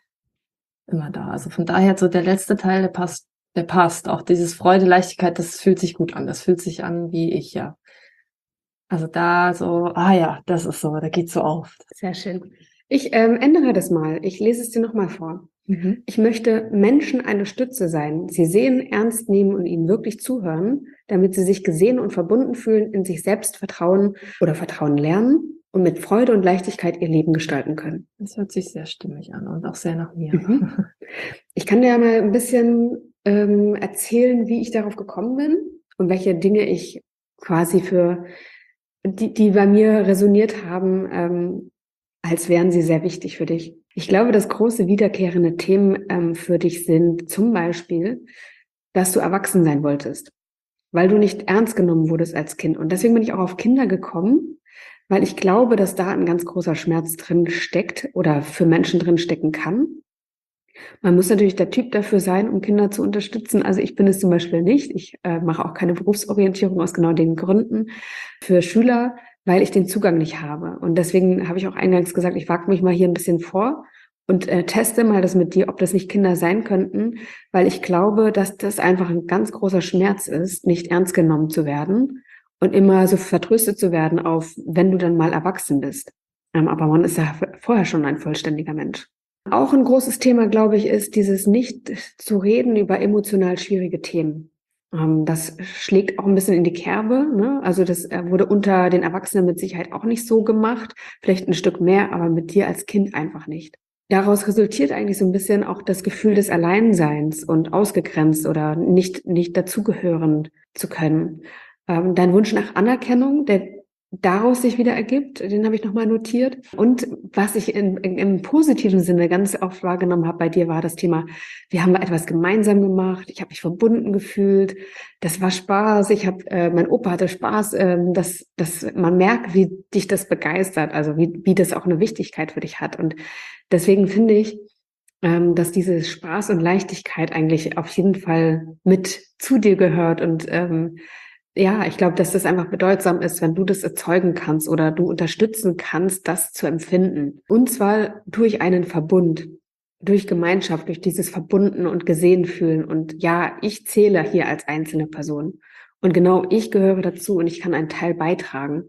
immer da. Also von daher so der letzte Teil, der passt, der passt. Auch dieses Freude, Leichtigkeit, das fühlt sich gut an. Das fühlt sich an wie ich, ja. Also da so, ah ja, das ist so, da geht's so auf. Sehr schön. Ich ähm, ändere das mal. Ich lese es dir nochmal vor. Mhm. Ich möchte Menschen eine Stütze sein, sie sehen, ernst nehmen und ihnen wirklich zuhören, damit sie sich gesehen und verbunden fühlen, in sich selbst vertrauen oder Vertrauen lernen und mit Freude und Leichtigkeit ihr Leben gestalten können. Das hört sich sehr stimmig an und auch sehr nach mir. Mhm. Ich kann dir ja mal ein bisschen ähm, erzählen, wie ich darauf gekommen bin und welche Dinge ich quasi für die, die bei mir resoniert haben, ähm, als wären sie sehr wichtig für dich. Ich glaube, dass große wiederkehrende Themen ähm, für dich sind zum Beispiel, dass du erwachsen sein wolltest, weil du nicht ernst genommen wurdest als Kind. Und deswegen bin ich auch auf Kinder gekommen, weil ich glaube, dass da ein ganz großer Schmerz drin steckt oder für Menschen drin stecken kann. Man muss natürlich der Typ dafür sein, um Kinder zu unterstützen. Also ich bin es zum Beispiel nicht. Ich äh, mache auch keine Berufsorientierung aus genau den Gründen für Schüler, weil ich den Zugang nicht habe. Und deswegen habe ich auch eingangs gesagt, ich wage mich mal hier ein bisschen vor und äh, teste mal das mit dir, ob das nicht Kinder sein könnten, weil ich glaube, dass das einfach ein ganz großer Schmerz ist, nicht ernst genommen zu werden und immer so vertröstet zu werden auf, wenn du dann mal erwachsen bist. Ähm, aber man ist ja vorher schon ein vollständiger Mensch. Auch ein großes Thema, glaube ich, ist dieses nicht zu reden über emotional schwierige Themen. Ähm, das schlägt auch ein bisschen in die Kerbe, ne? Also das äh, wurde unter den Erwachsenen mit Sicherheit auch nicht so gemacht, vielleicht ein Stück mehr, aber mit dir als Kind einfach nicht. Daraus resultiert eigentlich so ein bisschen auch das Gefühl des Alleinseins und ausgegrenzt oder nicht, nicht dazugehören zu können. Ähm, dein Wunsch nach Anerkennung, der daraus sich wieder ergibt, den habe ich nochmal notiert. Und was ich in, in, im positiven Sinne ganz oft wahrgenommen habe bei dir, war das Thema, wir haben etwas gemeinsam gemacht, ich habe mich verbunden gefühlt, das war Spaß, ich habe, äh, mein Opa hatte Spaß, ähm, dass, dass man merkt, wie dich das begeistert, also wie, wie das auch eine Wichtigkeit für dich hat. Und deswegen finde ich, ähm, dass diese Spaß und Leichtigkeit eigentlich auf jeden Fall mit zu dir gehört. Und ähm, ja, ich glaube, dass das einfach bedeutsam ist, wenn du das erzeugen kannst oder du unterstützen kannst, das zu empfinden. Und zwar durch einen Verbund, durch Gemeinschaft, durch dieses Verbunden und gesehen fühlen. Und ja, ich zähle hier als einzelne Person. Und genau ich gehöre dazu und ich kann einen Teil beitragen.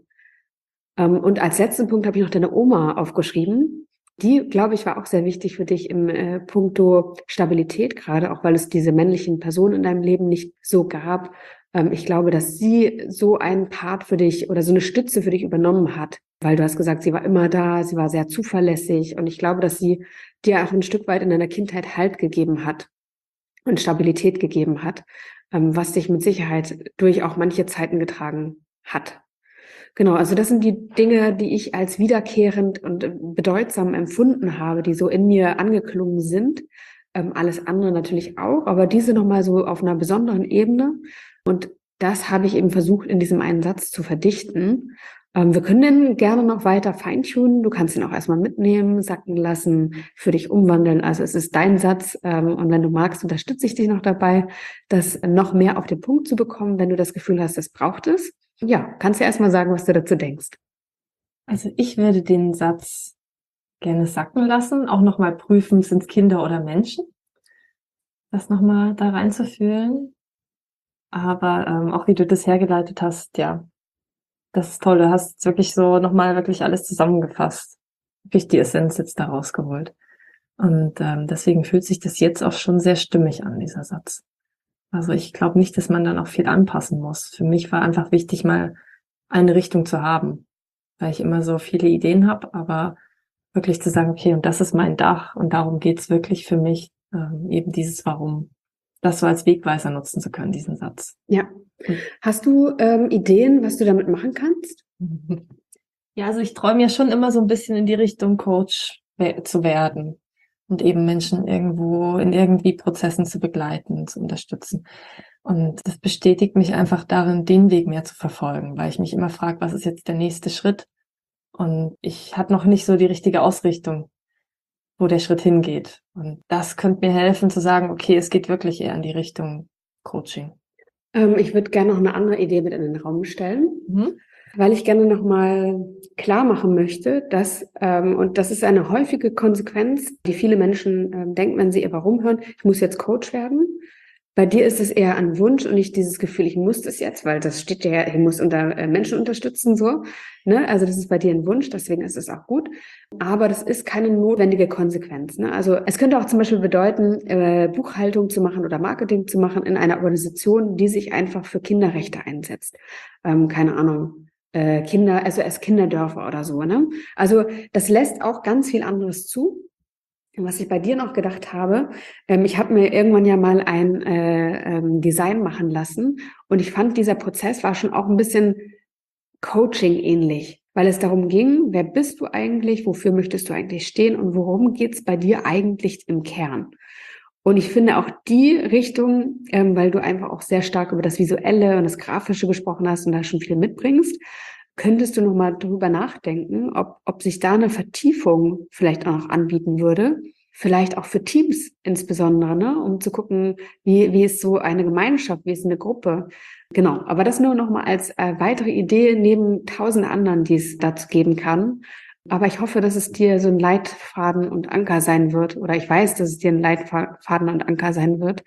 Ähm, und als letzten Punkt habe ich noch deine Oma aufgeschrieben. Die, glaube ich, war auch sehr wichtig für dich im äh, Punkto Stabilität, gerade auch weil es diese männlichen Personen in deinem Leben nicht so gab. Ähm, ich glaube, dass sie so einen Part für dich oder so eine Stütze für dich übernommen hat, weil du hast gesagt, sie war immer da, sie war sehr zuverlässig und ich glaube, dass sie dir auch ein Stück weit in deiner Kindheit Halt gegeben hat und Stabilität gegeben hat, ähm, was dich mit Sicherheit durch auch manche Zeiten getragen hat. Genau, also das sind die Dinge, die ich als wiederkehrend und bedeutsam empfunden habe, die so in mir angeklungen sind. Ähm, alles andere natürlich auch, aber diese nochmal so auf einer besonderen Ebene. Und das habe ich eben versucht, in diesem einen Satz zu verdichten. Ähm, wir können den gerne noch weiter feintunen. Du kannst ihn auch erstmal mitnehmen, sacken lassen, für dich umwandeln. Also es ist dein Satz. Ähm, und wenn du magst, unterstütze ich dich noch dabei, das noch mehr auf den Punkt zu bekommen, wenn du das Gefühl hast, es braucht es. Ja, kannst du erst mal sagen, was du dazu denkst. Also ich würde den Satz gerne sacken lassen, auch nochmal prüfen, sind es Kinder oder Menschen? Das nochmal da reinzufühlen. Aber ähm, auch wie du das hergeleitet hast, ja, das ist toll. Du hast wirklich so nochmal wirklich alles zusammengefasst. Wirklich die Essenz jetzt da rausgeholt. Und ähm, deswegen fühlt sich das jetzt auch schon sehr stimmig an, dieser Satz. Also ich glaube nicht, dass man dann auch viel anpassen muss. Für mich war einfach wichtig, mal eine Richtung zu haben, weil ich immer so viele Ideen habe, aber wirklich zu sagen, okay, und das ist mein Dach und darum geht's wirklich für mich, ähm, eben dieses Warum, das so als Wegweiser nutzen zu können, diesen Satz. Ja. Hast du ähm, Ideen, was du damit machen kannst? Ja, also ich träume ja schon immer so ein bisschen in die Richtung, Coach we- zu werden und eben Menschen irgendwo in irgendwie Prozessen zu begleiten, zu unterstützen. Und das bestätigt mich einfach darin, den Weg mehr zu verfolgen, weil ich mich immer frage, was ist jetzt der nächste Schritt? Und ich habe noch nicht so die richtige Ausrichtung, wo der Schritt hingeht. Und das könnte mir helfen zu sagen, okay, es geht wirklich eher in die Richtung Coaching. Ähm, ich würde gerne noch eine andere Idee mit in den Raum stellen, Mhm. weil ich gerne noch mal klar machen möchte, dass, ähm, und das ist eine häufige Konsequenz, die viele Menschen ähm, denken, wenn sie ihr Warum hören, ich muss jetzt Coach werden. Bei dir ist es eher ein Wunsch und nicht dieses Gefühl, ich muss das jetzt, weil das steht ja, ich muss unter äh, Menschen unterstützen, so. Ne? Also das ist bei dir ein Wunsch, deswegen ist es auch gut. Aber das ist keine notwendige Konsequenz. Ne? Also es könnte auch zum Beispiel bedeuten, äh, Buchhaltung zu machen oder Marketing zu machen in einer Organisation, die sich einfach für Kinderrechte einsetzt. Ähm, keine Ahnung. Äh, Kinder, S O S Kinderdörfer oder so. Ne? Also das lässt auch ganz viel anderes zu. Was ich bei dir noch gedacht habe, ähm, ich habe mir irgendwann ja mal ein äh, ähm, Design machen lassen und ich fand, dieser Prozess war schon auch ein bisschen Coaching ähnlich, weil es darum ging, wer bist du eigentlich, wofür möchtest du eigentlich stehen und worum geht's bei dir eigentlich im Kern? Und ich finde auch die Richtung, ähm, weil du einfach auch sehr stark über das Visuelle und das Grafische gesprochen hast und da schon viel mitbringst, könntest du noch mal drüber nachdenken, ob, ob sich da eine Vertiefung vielleicht auch noch anbieten würde. Vielleicht auch für Teams insbesondere, ne? Um zu gucken, wie, wie ist so eine Gemeinschaft, wie ist eine Gruppe. Genau, aber das nur noch mal als äh, weitere Idee neben tausend anderen, die es dazu geben kann. Aber ich hoffe, dass es dir so ein Leitfaden und Anker sein wird, oder ich weiß, dass es dir ein Leitfaden und Anker sein wird,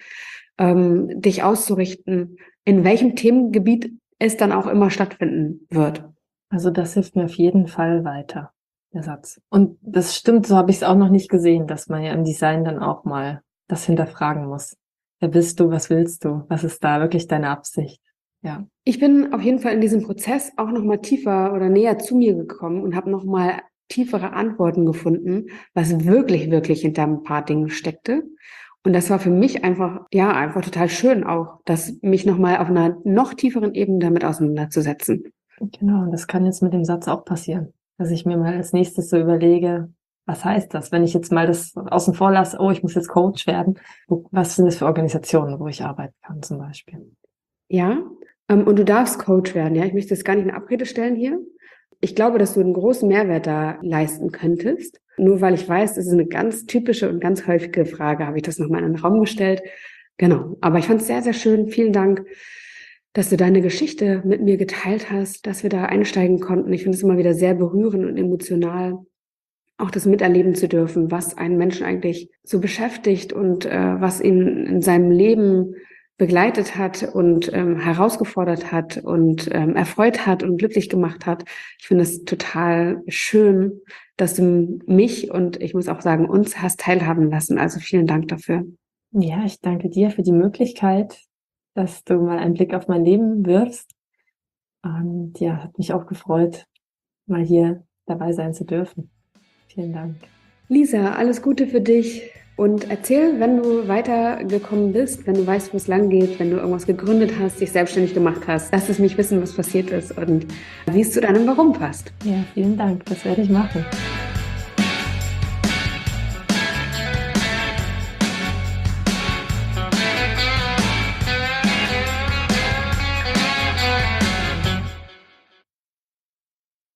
ähm, dich auszurichten, in welchem Themengebiet es dann auch immer stattfinden wird. Also das hilft mir auf jeden Fall weiter, der Satz. Und das stimmt, so habe ich es auch noch nicht gesehen, dass man ja im Design dann auch mal das hinterfragen muss. wer bist du, was willst du, was ist da wirklich deine Absicht? Ja. Ich bin auf jeden Fall in diesem Prozess auch nochmal tiefer oder näher zu mir gekommen und habe nochmal tiefere Antworten gefunden, was wirklich, wirklich hinter ein paar Dingen steckte. Und das war für mich einfach, ja, einfach total schön auch, das mich nochmal auf einer noch tieferen Ebene damit auseinanderzusetzen. Genau, und das kann jetzt mit dem Satz auch passieren, dass ich mir mal als nächstes so überlege, was heißt das, wenn ich jetzt mal das außen vor lasse, oh, ich muss jetzt Coach werden, was sind das für Organisationen, wo ich arbeiten kann zum Beispiel? Ja, ähm, und du darfst Coach werden, ja, ich möchte das gar nicht in Abrede stellen hier. Ich glaube, dass du einen großen Mehrwert da leisten könntest. Nur weil ich weiß, das ist eine ganz typische und ganz häufige Frage, habe ich das nochmal in den Raum gestellt. Genau, aber ich fand es sehr, sehr schön. Vielen Dank, dass du deine Geschichte mit mir geteilt hast, dass wir da einsteigen konnten. Ich finde es immer wieder sehr berührend und emotional, auch das miterleben zu dürfen, was einen Menschen eigentlich so beschäftigt und äh, was ihn in seinem Leben begleitet hat und ähm, herausgefordert hat und ähm, erfreut hat und glücklich gemacht hat. Ich finde es total schön, dass du mich und ich muss auch sagen, uns hast teilhaben lassen. Also vielen Dank dafür. Ja, ich danke dir für die Möglichkeit, dass du mal einen Blick auf mein Leben wirfst. Und ja, hat mich auch gefreut, mal hier dabei sein zu dürfen. Vielen Dank. Lisa, alles Gute für dich. Und erzähl, wenn du weitergekommen bist, wenn du weißt, wo es lang geht, wenn du irgendwas gegründet hast, dich selbstständig gemacht hast. Lass es mich wissen, was passiert ist und wie es zu deinem Warum passt. Ja, vielen Dank. Das werde ich machen.